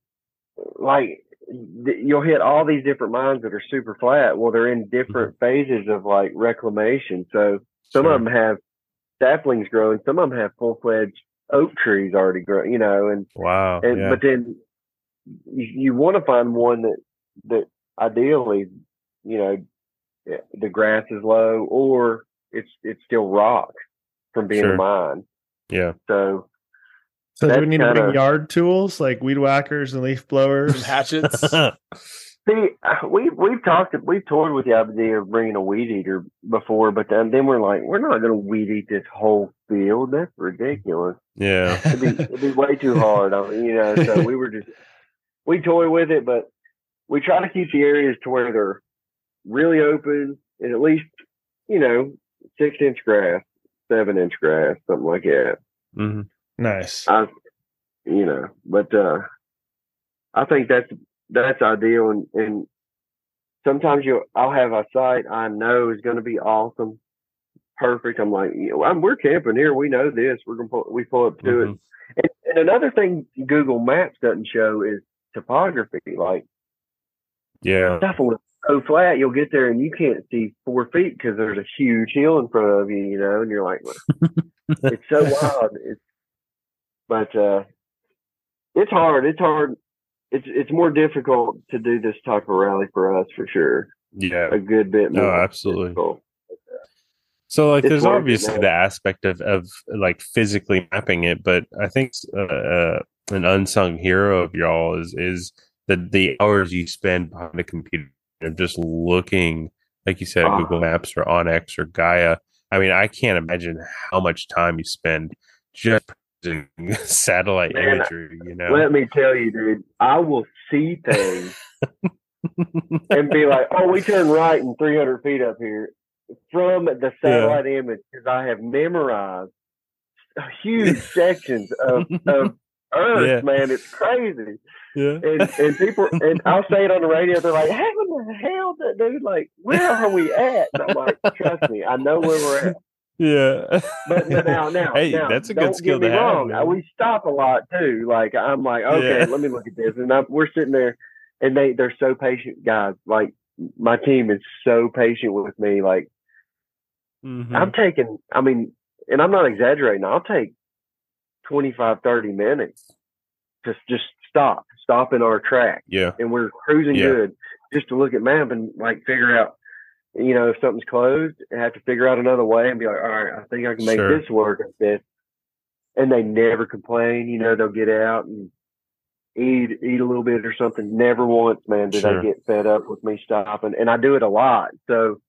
you'll hit all these different mines that are super flat. Well, they're in different phases of like reclamation. So some of them have saplings growing. Some of them have full-fledged oak trees already growing. You know, and but then you want to find one that ideally, you know, the grass is low or it's still rock from being a mine. Yeah. So do we need to bring yard tools like weed whackers and leaf blowers, and hatchets? See, we've toyed with the idea of bringing a weed eater before, but then we're like, we're not going to weed eat this whole field. That's ridiculous. Yeah, it'd be way too hard. I mean, you know, so we toy with it, but we try to keep the areas to where they're really open and at least, you know, 6-inch grass, 7-inch grass, something like that. Mm-hmm. Nice. You know, but I think that's ideal. And sometimes I'll have a site I know is going to be awesome, perfect. I'm like, you know, we're camping here. We know this. We pull up to it. And another thing Google Maps doesn't show is topography. Like, stuff will so flat, you'll get there and you can't see 4 feet because there's a huge hill in front of you, you know, and you're like, it's so wild. But it's hard. It's hard it's more difficult to do this type of rally for us for sure. Yeah, a good bit more. No, absolutely. Difficult. So like, there's obviously the aspect of like physically mapping it, but I think an unsung hero of y'all is the hours you spend behind the computer, just looking, like you said, at Google Maps or OnX or Gaia. I mean, I can't imagine how much time you spend just satellite imagery. Let me tell you, dude, I will see things and be like, "Oh, we turn right in 300 feet up here." From the satellite image, because I have memorized huge sections of Earth, man. It's crazy. Yeah. And people, and I'll say it on the radio, they're like, "How in the hell, dude? Like, where are we at?" And I'm like, "Trust me, I know where we're at." Yeah. But now, hey, that's a good skill to have. Wrong. We stop a lot too. Like, I'm like, okay, let me look at this, and we're sitting there, and they're so patient, guys. Like, my team is so patient with me. Like, I'm taking, I mean, and I'm not exaggerating, I'll take 25, 30 minutes to just stop in our track. Yeah. And we're cruising good just to look at map and like figure out, if something's closed, and have to figure out another way and be like, all right, I think I can make this work with this. And they never complain, they'll get out and eat a little bit or something. Never once, man, did they get fed up with me stopping. And I do it a lot. So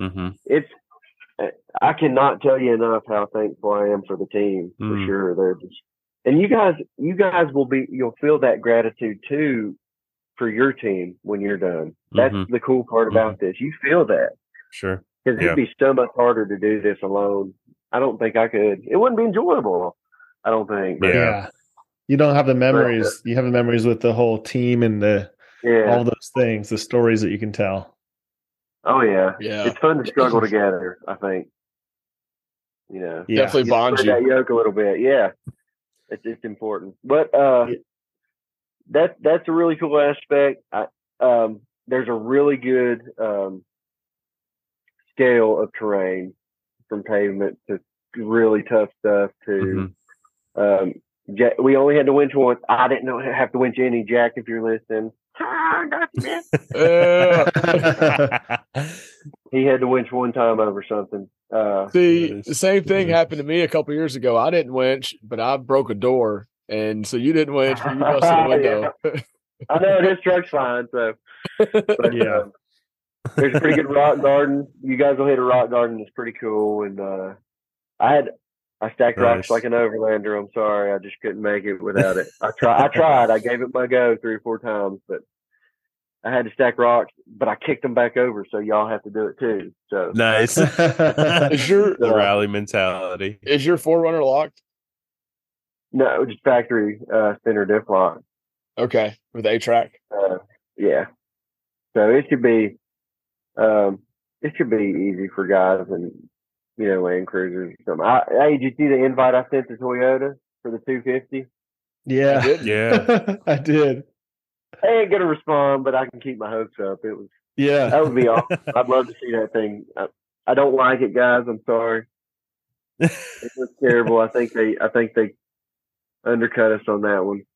I cannot tell you enough how thankful I am for the team. For sure. They're just, and you guys you'll feel that gratitude too for your team when you're done. That's the cool part about this. You feel that. Sure. Because it'd be so much harder to do this alone. I don't think I could. It wouldn't be enjoyable. I don't think. But yeah. You don't have the memories. You have the memories with the whole team and all those things, the stories that you can tell. Oh yeah. It's fun to struggle together, I think. Definitely bond you. That yoke a little bit. Yeah. It's important. But that's a really cool aspect. There's a really good scale of terrain, from pavement to really tough stuff to we only had to winch once. I didn't have to winch any, Jack, if you're listening. He had to winch one time over something. See, the same thing happened to me a couple years ago. I didn't winch, but I broke a door, and so you didn't winch, but you busted a window. I know this truck's fine, so but, there's a pretty good rock garden. You guys will hit a rock garden. It's pretty cool, and I stacked rocks like an overlander. I'm sorry, I just couldn't make it without it. I tried. I gave it my go 3 or 4 times, but I had to stack rocks. But I kicked them back over, so y'all have to do it too. So nice. The rally mentality. Is your 4Runner locked? No, just factory center diff lock. Okay, with A-track. Yeah. So it should be easy for guys and Land Cruisers or something. Hey, did you see the invite I sent to Toyota for the 250? Yeah, I did. I ain't gonna respond, but I can keep my hopes up. It was that would be awesome. I'd love to see that thing. I don't like it, guys. I'm sorry. It was terrible. I think they undercut us on that one.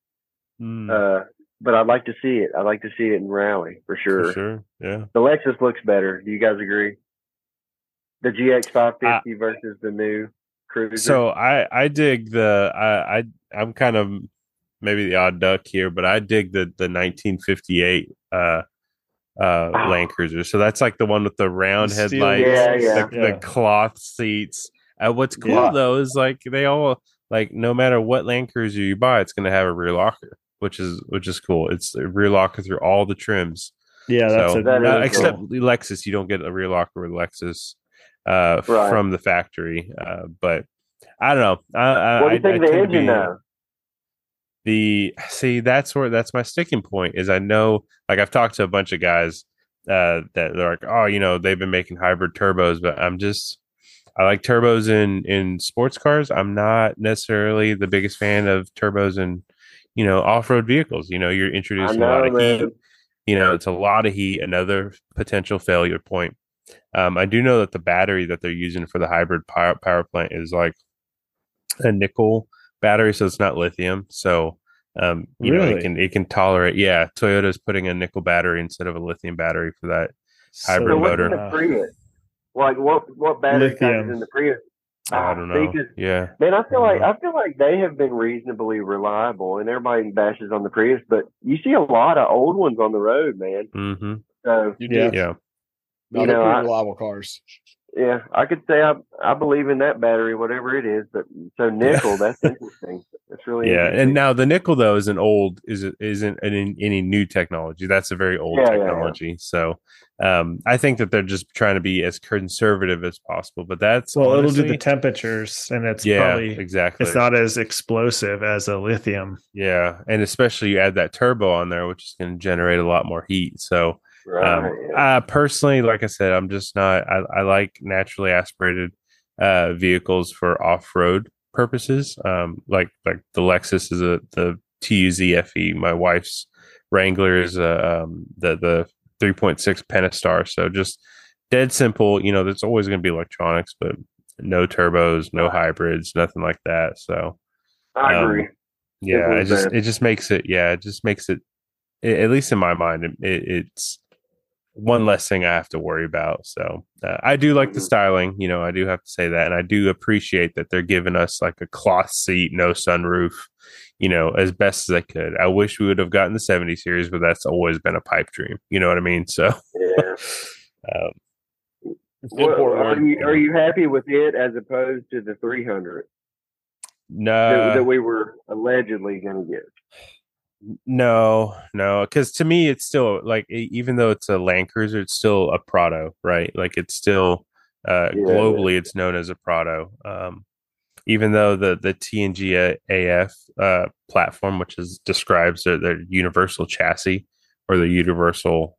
But I'd like to see it. I'd like to see it in rally for sure. For sure. Yeah. The Lexus looks better. Do you guys agree? The GX 550 versus the new Cruiser. So I dig I'm kind of maybe the odd duck here, but I dig the 1958 Land Cruiser. So that's like the one with the round headlights, the cloth seats. What's cool though is like they all, like, no matter what Land Cruiser you buy, it's going to have a rear locker, which is cool. It's a rear locker through all the trims. Yeah, that's except cool. Lexus, you don't get a rear locker with Lexus from the factory. But I don't know. What do you think of the engine now? That's my sticking point. Is I know, like, I've talked to a bunch of guys that they're like, oh, they've been making hybrid turbos, but I like turbos in sports cars. I'm not necessarily the biggest fan of turbos in off-road vehicles. You're introducing a lot of heat. It's a lot of heat. Another potential failure point. I do know that the battery that they're using for the hybrid power plant is like a nickel battery, so it's not lithium. So It can tolerate. Yeah, Toyota's putting a nickel battery instead of a lithium battery for that hybrid motor. What's in the Prius? Like what battery type is in the Prius? I don't know. Yeah, man, I feel like they have been reasonably reliable, and everybody bashes on the Prius, but you see a lot of old ones on the road, man. Mm-hmm. So you do, yeah. No, they're pretty reliable cars. Yeah, I could say I believe in that battery, whatever it is. But so nickel, that's interesting. That's really interesting. And now the nickel though isn't any new technology. That's a very old technology. Yeah. So I think that they're just trying to be as conservative as possible. But that's honestly, it'll do the temperatures, and it's probably exactly. It's not as explosive as a lithium. Yeah, and especially you add that turbo on there, which is going to generate a lot more heat. So. Right. Personally, like I said, I'm just not. I like naturally aspirated vehicles for off-road purposes. Like the Lexus is the TUZ FE. My wife's Wrangler is the 3.6 Pentastar. So just dead simple. There's always going to be electronics, but no turbos, no hybrids, nothing like that. So I agree. Yeah, it just makes it. Yeah, it just makes it. At least in my mind, it's one less thing I have to worry about. So I do like the styling, I do have to say that. And I do appreciate that they're giving us like a cloth seat, no sunroof, as best as I could. I wish we would have gotten the 70 series, but that's always been a pipe dream. You know what I mean? So, are you happy with it as opposed to the 300? No, that we were allegedly going to get. No, because to me, it's still like, even though it's a Land Cruiser, it's still a Prado, right? Like it's still globally, it's known as a Prado. Even though the TNG AF platform, which describes their universal chassis or the universal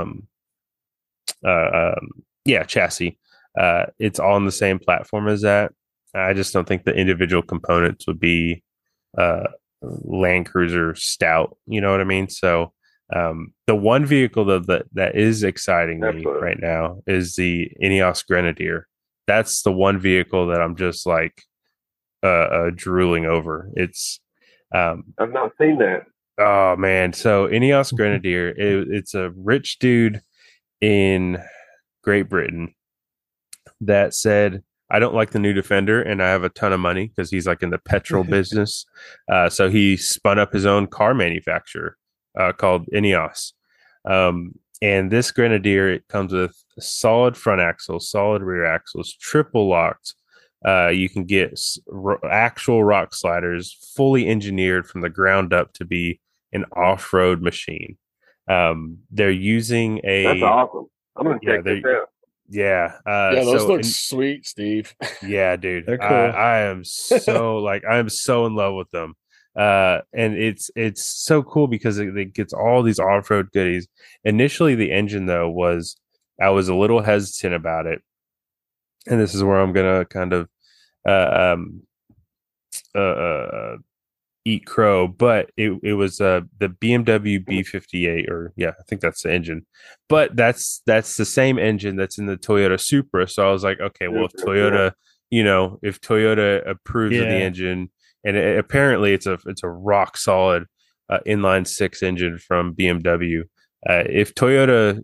chassis, it's all on the same platform as that. I just don't think the individual components would be Land Cruiser stout, you know what I mean? So the one vehicle that is exciting me right now is the Ineos Grenadier. That's the one vehicle that I'm just like drooling over. It's I've not seen that. Oh man, so Ineos Grenadier, it's a rich dude in Great Britain that said, I don't like the new Defender, and I have a ton of money because he's like in the petrol business. So he spun up his own car manufacturer called Ineos. And this Grenadier, it comes with a solid front axle, solid rear axles, triple locked. You can get actual rock sliders, fully engineered from the ground up to be an off-road machine. They're using That's awesome. I'm going to check this out. Yeah. Those look sweet, Steve. Yeah, dude. They're cool. I am so I'm so in love with them. And it's so cool because it gets all these off-road goodies. Initially, the engine though I was a little hesitant about it, and this is where I'm gonna kind of eat crow, but it was the BMW B58, or I think that's the engine, but that's the same engine that's in the Toyota Supra. So I was like, okay, well, if Toyota, if Toyota approves of the engine, and apparently it's a rock solid inline six engine from BMW. If Toyota,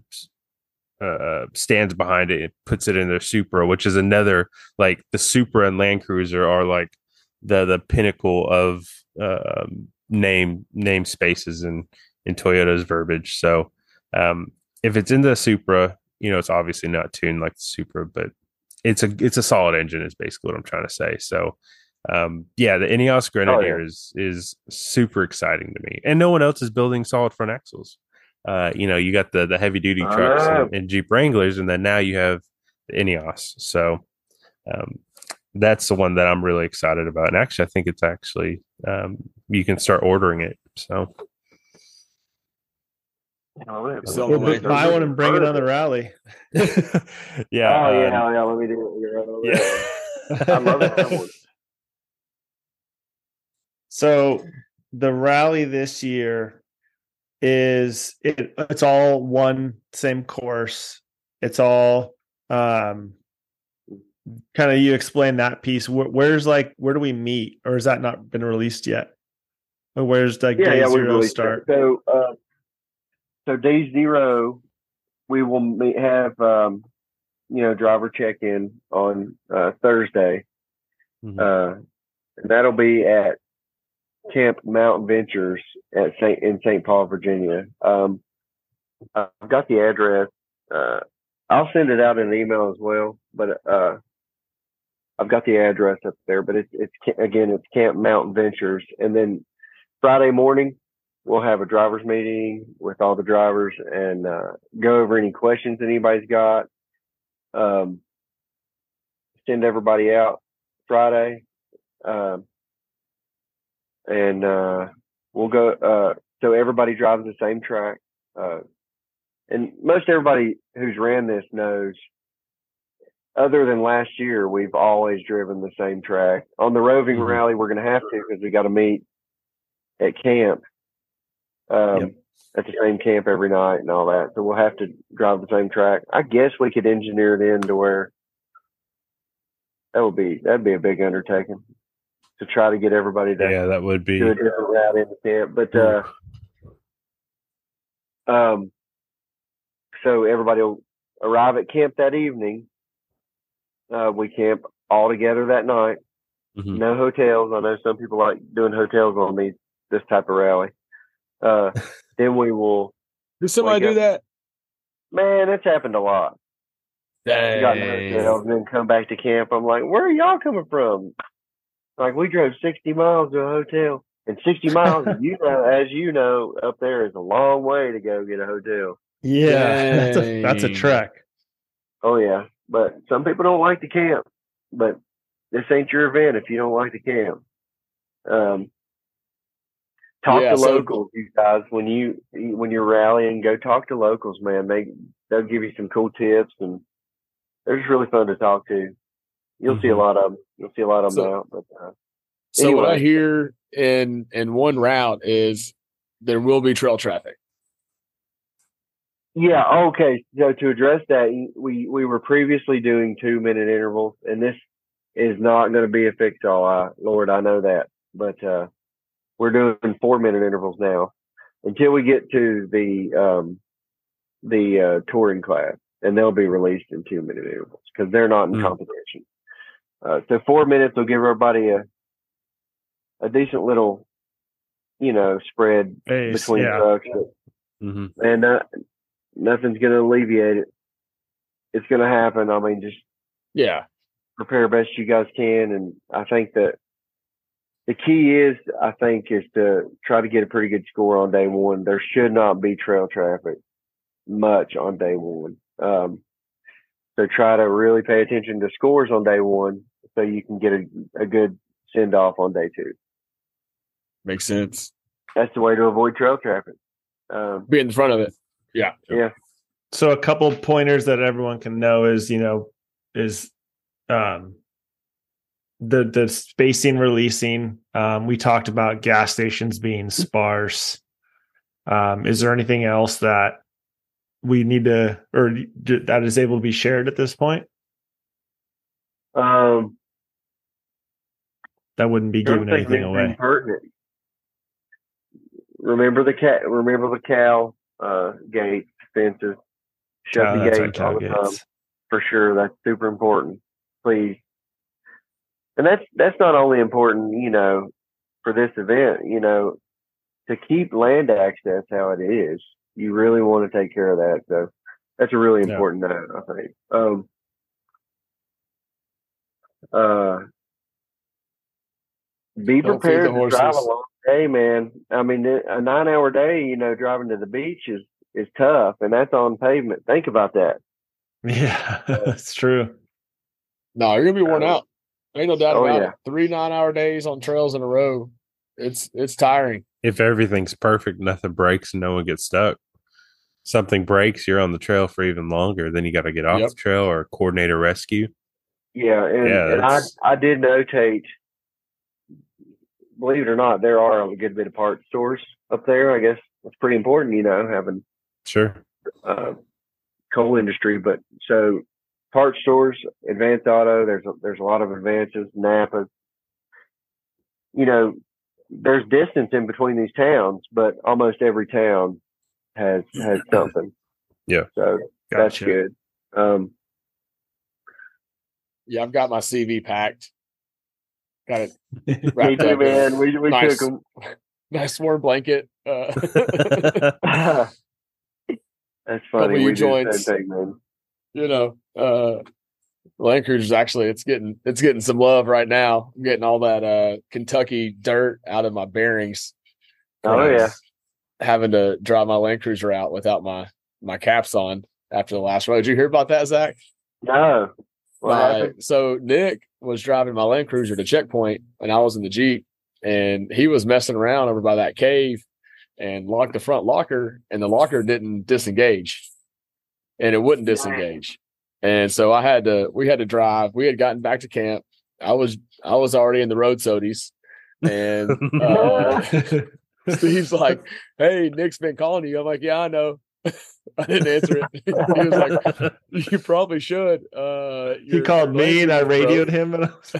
stands behind it, puts it in their Supra, which is another, like the Supra and Land Cruiser are like the pinnacle of name spaces in Toyota's verbiage. So if it's in the Supra, it's obviously not tuned like the Supra, but it's a solid engine is basically what I'm trying to say. So the Ineos Grenadier is super exciting to me, and no one else is building solid front axles. You got the heavy duty trucks and Jeep Wranglers, and then now you have the Ineos. So that's the one that I'm really excited about. And actually, I think it's actually you can start ordering it. So we'll buy one and bring it on the rally. Let me do it. I love it. So the rally this year it's all one same course. It's all kind of, you explain that piece. Where do we meet, or has that not been released yet? Or where's like day zero start? So day zero, we will have driver check-in on Thursday. And that'll be at Camp Mountain Ventures in St. Paul, Virginia. I've got the address. I'll send it out in an email as well, but I've got the address up there. But it's Camp Mountain Ventures, and then Friday morning we'll have a drivers meeting with all the drivers and go over any questions anybody's got. Send everybody out Friday, and we'll go. So everybody drives the same track, and most everybody who's ran this knows. Other than last year, we've always driven the same track. On the roving rally, we're going to have to because we got to meet at camp, at the same camp every night and all that. So we'll have to drive the same track. I guess we could engineer it in to where that'd be a big undertaking to try to get everybody to that would be do a different route in the camp. But so everybody will arrive at camp that evening. We camp all together that night. No hotels. I know some people like doing hotels on this type of rally. Then we will. Did somebody do that? Man, it's happened a lot. Dang. Got in hotels and then come back to camp. I'm like, where are y'all coming from? Like, we drove 60 miles to a hotel. And 60 miles, as you know, up there is a long way to go get a hotel. Yeah, that's a trek. Oh, yeah. But some people don't like to camp. But this ain't your event if you don't like to camp. Talk to locals, you guys. When you're rallying, go talk to locals, man. They'll give you some cool tips, and they're just really fun to talk to. You'll see a lot of them. You'll see a lot of them out. But anyway. What I hear in one route is there will be trail traffic. Yeah. Okay. So to address that, we were previously doing 2-minute intervals, and this is not going to be a fix-all. Lord, I know that, but we're doing 4-minute intervals now until we get to the touring class, and they'll be released in 2-minute intervals because they're not in competition. So 4 minutes will give everybody a decent little, spread between trucks, and nothing's going to alleviate it. It's going to happen. I mean, just prepare best you guys can, and I think that the key is to try to get a pretty good score on day one. There should not be trail traffic much on day one. So try to really pay attention to scores on day one so you can get a good send off on day two. Makes sense. That's the way to avoid trail traffic. Be in the front of it. Yeah. Yeah. So a couple pointers that everyone can know is, the spacing releasing. We talked about gas stations being sparse. Is there anything else that we need to, or that is able to be shared at this point? That wouldn't be giving anything away. Pertinent. Remember the cow gate fences. Shut the gates all the time. For sure, that's super important. Please. And that's not only important, for this event, to keep land access how it is. You really want to take care of that. So that's a really important note, I think. Be prepared to drive a long day, man. I mean, a 9-hour day, driving to the beach is tough, and that's on pavement. Think about that. Yeah, that's true. No, you're gonna be worn out. Ain't no doubt about it. 3 9-hour days on trails in a row. It's tiring. If everything's perfect, nothing breaks and no one gets stuck. Something breaks, you're on the trail for even longer. Then you got to get off the trail or coordinate a rescue. Yeah, and I did notate, believe it or not, there are a good bit of parts stores up there. I guess it's pretty important, having coal industry. But so parts stores, Advance Auto, there's a lot of Advances, Napa. there's distance in between these towns, but almost every town has something. Yeah. So that's good. Yeah, I've got my CV packed. Got it. Me too, man. We nice, took them. Nice warm blanket. That's funny. We do the same thing, man. You know, Land Cruiser's actually it's getting some love right now. I'm getting all that Kentucky dirt out of my bearings. Oh yeah. Having to drive my Land Cruiser out without my caps on after the last road. Did you hear about that, Zach? No. What happened? So Nick was driving my Land Cruiser to checkpoint and I was in the Jeep and he was messing around over by that cave and locked the front locker and the locker didn't disengage and it wouldn't disengage. And so we had to drive. We had gotten back to camp. I was already in the road sodies and Steve's like, "Hey, Nick's been calling you." I'm like, "Yeah, I know." I didn't answer it. He was like, "You probably should." He called me and I radioed him and I was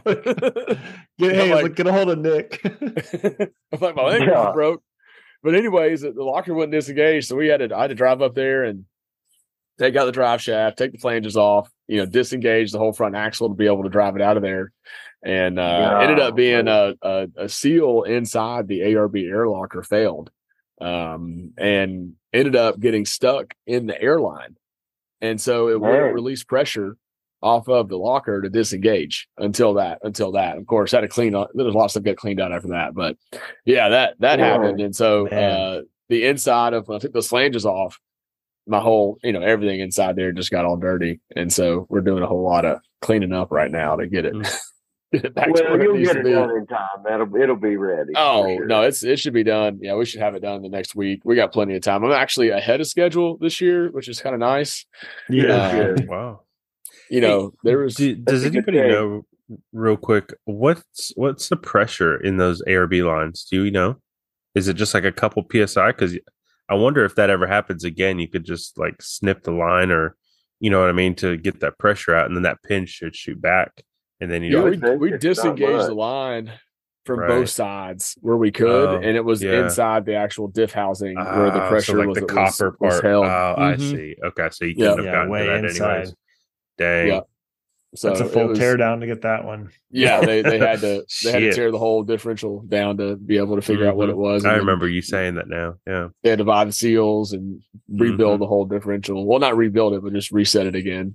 like, get a hold of Nick. I'm like, my language is broke. But anyways, the locker wouldn't disengage, so I had to drive up there and take out the drive shaft, take the flanges off, disengage the whole front axle to be able to drive it out of there. And ended up being a seal inside the ARB air locker failed. And ended up getting stuck in the airline. And so it wouldn't release pressure off of the locker to disengage until that. Of course, had to clean up. There was a lot of stuff got cleaned out after that. But yeah, that happened. And so the inside of when I took those flanges off, my whole, everything inside there just got all dirty. And so we're doing a whole lot of cleaning up right now to get it. Back to you'll get it done in time. It'll be ready. Oh sure. No, it should be done. Yeah, we should have it done the next week. We got plenty of time. I'm actually ahead of schedule this year, which is kind of nice. Yeah. Wow. There was. Does anybody know, real quick, what's the pressure in those ARB lines? Do you know? Is it just like a couple PSI? Because I wonder if that ever happens again. You could just like snip the line, or you know what I mean, to get that pressure out, and then that pin should shoot back. And then we disengaged the line from both sides where we could, and it was inside the actual diff housing where the pressure so like was the copper part. Held. Oh, I see. Okay, so you couldn't have gotten to that inside. anyways. Dang. Yeah. So that's a full tear down to get that one. Yeah, they had to tear the whole differential down to be able to figure out what it was. I remember you saying that now. Yeah. They had to buy the seals and rebuild the whole differential. Well, not rebuild it, but just reset it again.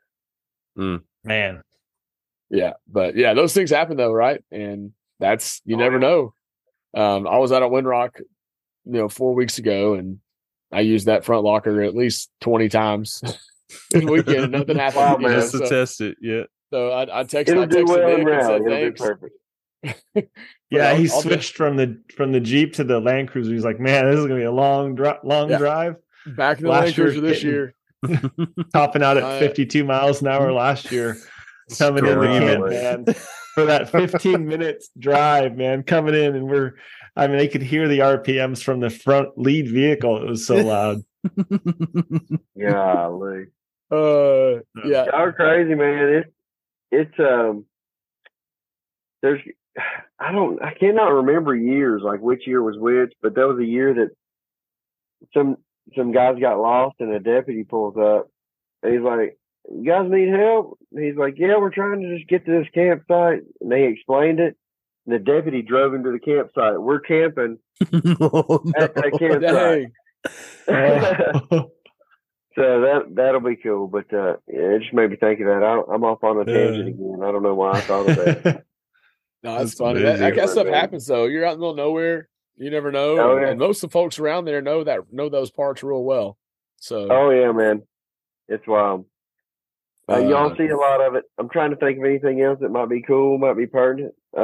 Man. Yeah, but yeah, those things happen though, right? And that's you never know. I was out at Windrock, 4 weeks ago, and I used that front locker at least 20 times this weekend, and nothing happened. Wow, just to test it, yeah. So I texted Nick and said thanks. Perfect. Yeah, he switched from the Jeep to the Land Cruiser. He's like, "Man, this is gonna be a long drive." Back in the Land Cruiser this year, topping out at 52 miles an hour last year. Coming in the camp, man, for that 15 minutes drive, man, coming in, and they could hear the RPMs from the front lead vehicle. It was so loud. Golly. Yeah. Y'all are crazy, man. It's I cannot remember years, like which year was which, but that was a year that some guys got lost and a deputy pulls up and he's like, "You guys need help?" And he's like, "Yeah, we're trying to just get to this campsite." And they explained it. And the deputy drove him to the campsite. We're camping at that campsite. So that'll be cool. But it just made me think of that. I'm off on a tangent again. I don't know why I thought of that. No, that's funny. That kind of stuff happens though. You're out in the middle of nowhere. You never know. Oh, yeah. And most of the folks around there know those parts real well. So oh yeah, man. It's wild. Y'all see a lot of it. I'm trying to think of anything else that might be cool, might be pertinent. I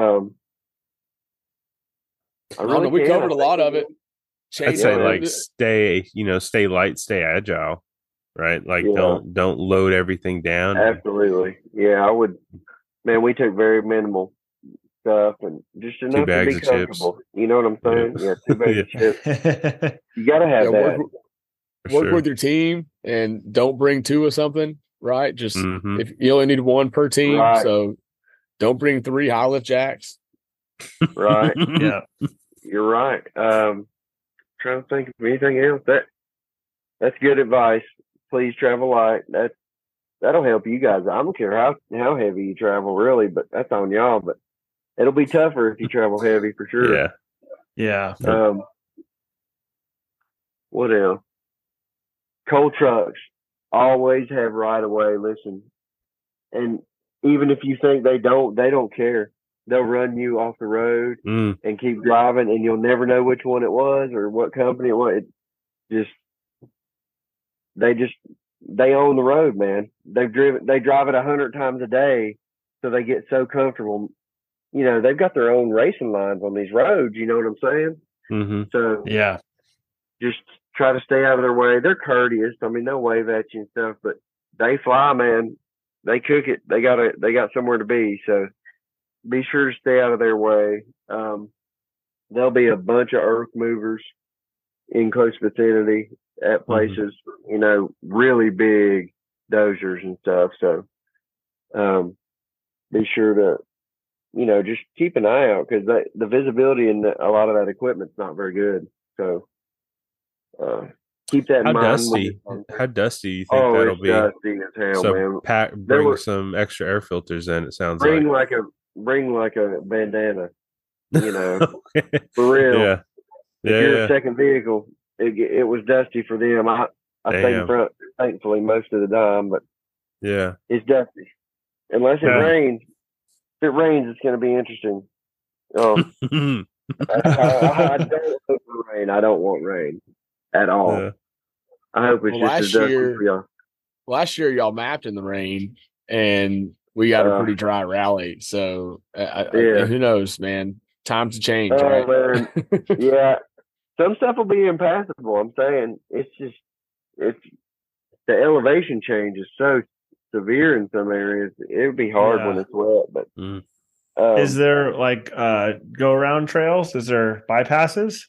don't know. We covered a lot of it. I'd say like stay light, stay agile, right? Like don't load everything down. Absolutely. Yeah, I would. Man, we took very minimal stuff and just enough to be comfortable. Chips. You know what I'm saying? Yeah, 2 bags of chips. You got to have that. Work with your team and don't bring 2 of something. Right, just if you only need 1 per team, so don't bring 3 high lift jacks. Right. Yeah. You're right. Trying to think of anything else. That's good advice. Please travel light. That'll help you guys. I don't care how heavy you travel, really, but that's on y'all. But it'll be tougher if you travel heavy for sure. Yeah. What else? Coal trucks always have right of way. Listen, and even if you think they don't care. They'll run you off the road and keep driving, and you'll never know which one it was or what company it was. They own the road, man. They drive it 100 times a day, so they get so comfortable. You know, they've got their own racing lines on these roads. You know what I'm saying? Mm-hmm. So yeah, just try to stay out of their way. They're courteous. I mean, they'll wave at you and stuff, but they fly, man. They cook it. They got somewhere to be. So be sure to stay out of their way. There'll be a bunch of earth movers in close vicinity at places, you know, really big dozers and stuff. So be sure to, you know, just keep an eye out because the visibility in a lot of that equipment's not very good. So keep that in mind. How dusty do you think that'll be? Dusty as hell, so man. Bring some extra air filters in. It sounds bring like a bandana, you know, for real. Yeah. If you're a second vehicle, it was dusty for them. I stayed in front, thankfully, most of the time, but yeah, it's dusty. Unless it rains. If it rains, it's going to be interesting. I don't hope for rain. I don't want rain at all. Yeah. I hope it's just as dusty for y'all. Last year, y'all mapped in the rain, and we got a pretty dry rally. So who knows, man? Times to change, right? Man. Yeah. Some stuff will be impassable. I'm saying it's the elevation change is so severe in some areas. It would be hard when it's wet, but is there like go around trails? Is there bypasses?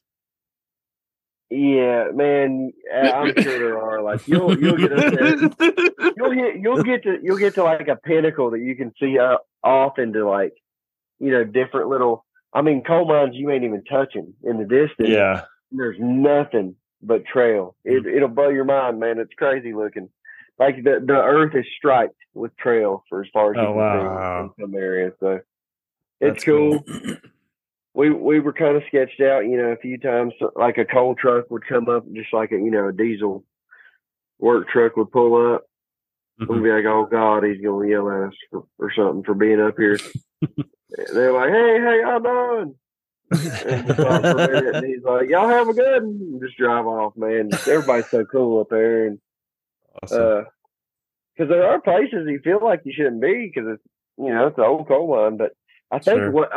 Yeah, man, I'm sure there are. Like you'll get up there. You'll get to like a pinnacle that you can see off into like, you know, different little. I mean, coal mines you ain't even touching in the distance. Yeah, there's nothing but trail. It'll blow your mind, man. It's crazy looking. Like the earth is striped with trail for as far as you can see in some areas. So it's cool. We were kind of sketched out, you know, a few times. Like a coal truck would come up, just like a diesel work truck would pull up. We'd be like, "Oh God, he's gonna yell at us or something for being up here." They're like, "Hey, how y'all doing?" And we talk for a minute, and he's like, "Y'all have a good one." And just drive off, man. Everybody's so cool up there, and because there are places you feel like you shouldn't be because it's it's an old coal mine. But I think what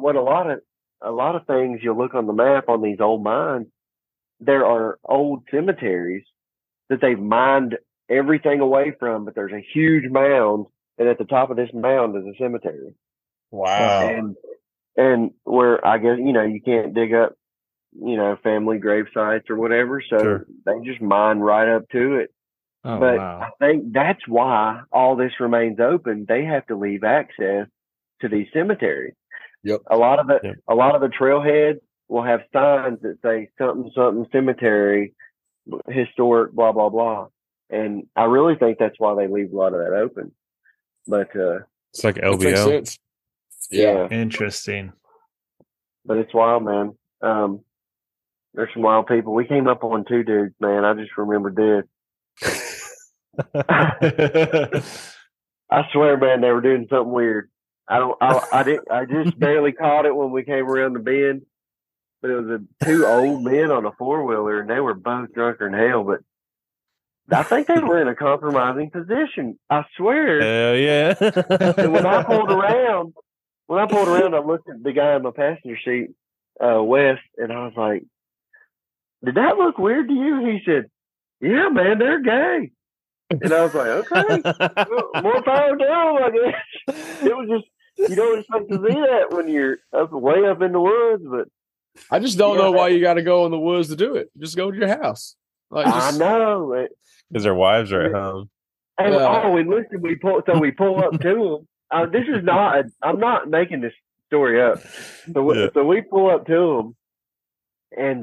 a lot of things you'll look on the map on these old mines, there are old cemeteries that they've mined everything away from, but there's a huge mound, and at the top of this mound is a cemetery. Wow. And where I guess, you can't dig up, family grave sites or whatever. So they just mine right up to it. Oh, but wow. I think that's why all this remains open. They have to leave access to these cemeteries. Yep. A lot of the trailheads will have signs that say something, something cemetery, historic, blah, blah, blah. And I really think that's why they leave a lot of that open. But it's like LBO. Yeah. Interesting. But it's wild, man. There's some wild people. We came up on 2 dudes, man. I just remembered this. I swear, man, they were doing something weird. I just barely caught it when we came around the bend. But it was 2 old men on a 4-wheeler, and they were both drunker than hell. But I think they were in a compromising position. I swear. Hell yeah. And when I pulled around, I looked at the guy in my passenger seat, Wes, and I was like, "Did that look weird to you?" He said, "Yeah, man, they're gay." And I was like, "Okay, well, more power to them, I guess." It was just, you don't expect to see that when you're way up in the woods, but I just don't know why you got to go in the woods to do it. Just go to your house. I know. Because their wives are at home. And and listen, we pull up to them. This is not. I'm not making this story up. So we pull up to them, And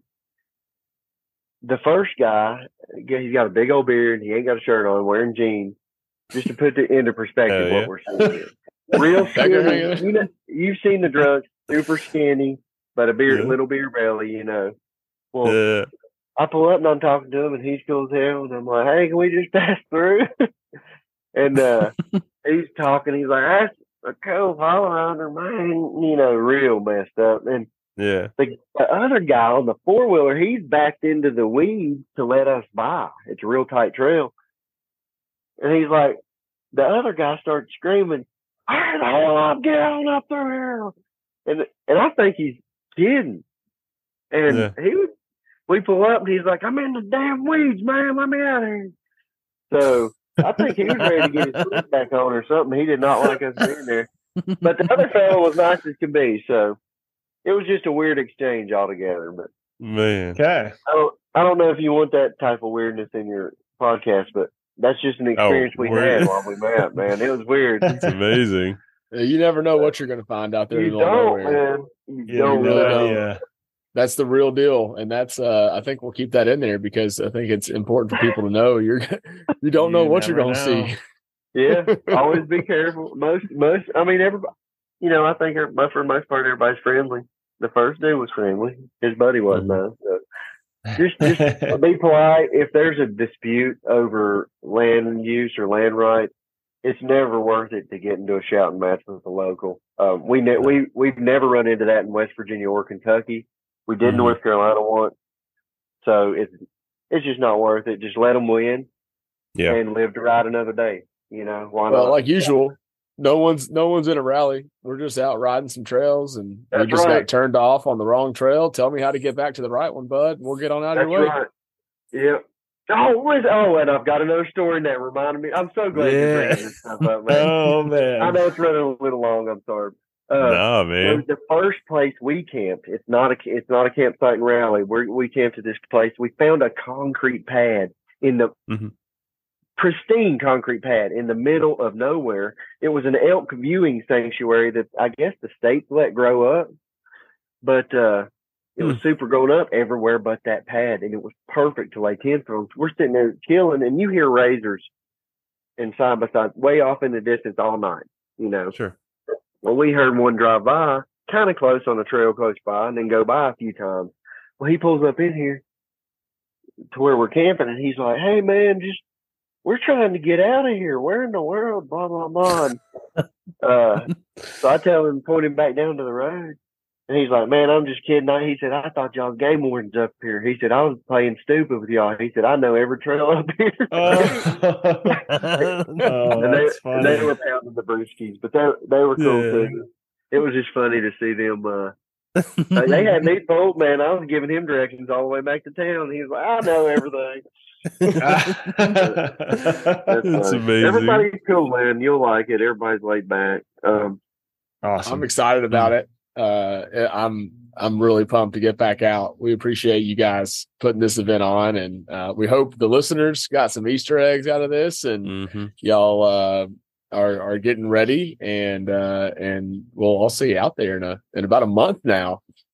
the first guy, he's got a big old beard. He ain't got a shirt on, wearing jeans. Just to put it into perspective, what we're seeing here. Real skinny. You've seen the drunks, super skinny, but a little beer belly, Well, I pull up and I'm talking to him, and he's cool as hell. And I'm like, hey, can we just pass through? And he's talking. He's like, that's a cool Hollander, man, real messed up. And the other guy on the four-wheeler, he's backed into the weeds to let us by. It's a real tight trail. And he's like, the other guy starts screaming, "Hurry the hell up, get on up through here." And I think he's kidding. And we pull up and he's like, "I'm in the damn weeds, man. Let me out of here." So I think he was ready to get his foot back on or something. He did not like us being there. But the other fellow was nice as can be. So it was just a weird exchange altogether. But man, okay. I don't know if you want that type of weirdness in your podcast, but that's just an experience we had while we met, man. It was weird. It's amazing. You never know what you're going to find out there. You don't, man. You don't really know. Yeah. That's the real deal, and that's I think we'll keep that in there because I think it's important for people to know you don't know what you're going to see. Yeah, always be careful. Most, I mean, everybody. I think for the most part, everybody's friendly. The first dude was friendly. His buddy wasn't though. So just be polite. If there's a dispute over land use or land rights, it's never worth it to get into a shouting match with the local. We've never run into that in West Virginia or Kentucky. We did North Carolina once, so it's just not worth it. Just let them win, and live to ride another day. Why not? Well, like usual, no one's in a rally. We're just out riding some trails, and we just got turned off on the wrong trail. Tell me how to get back to the right one, bud. We'll get on out of your way. Right. Yeah. And I've got another story that reminded me. I'm so glad you're bringing this stuff up, man. Oh man, I know it's running a little long. I'm sorry. No, man. It was the first place we camped. It's not a campsite in Raleigh. We camped at this place. We found a concrete pad in the pristine concrete pad in the middle of nowhere. It was an elk viewing sanctuary that I guess the states let grow up, but it was super grown up everywhere but that pad, and it was perfect to lay tents on. We're sitting there chilling, and you hear razors and side by side way off in the distance all night. Sure. Well, we heard one drive by, kind of close on the trail close by, and then go by a few times. Well, he pulls up in here to where we're camping, and he's like, "Hey, man, we're trying to get out of here. Where in the world? Blah, blah, blah." So I tell him, point him back down to the road. And he's like, "Man, I'm just kidding." He said, "I thought y'all game wardens up here." He said, "I was playing stupid with y'all." He said, "I know every trail up here." That's funny. And they were pounding the brewskis, but they were cool too. It was just funny to see them. They had me told, man. I was giving him directions all the way back to town. He was like, "I know everything." That's amazing. Everybody's cool, man. You'll like it. Everybody's laid back. Awesome. I'm excited about it. I'm really pumped to get back out. We appreciate you guys putting this event on, and we hope the listeners got some Easter eggs out of this, and y'all are getting ready, and we'll all see you out there in about a month now.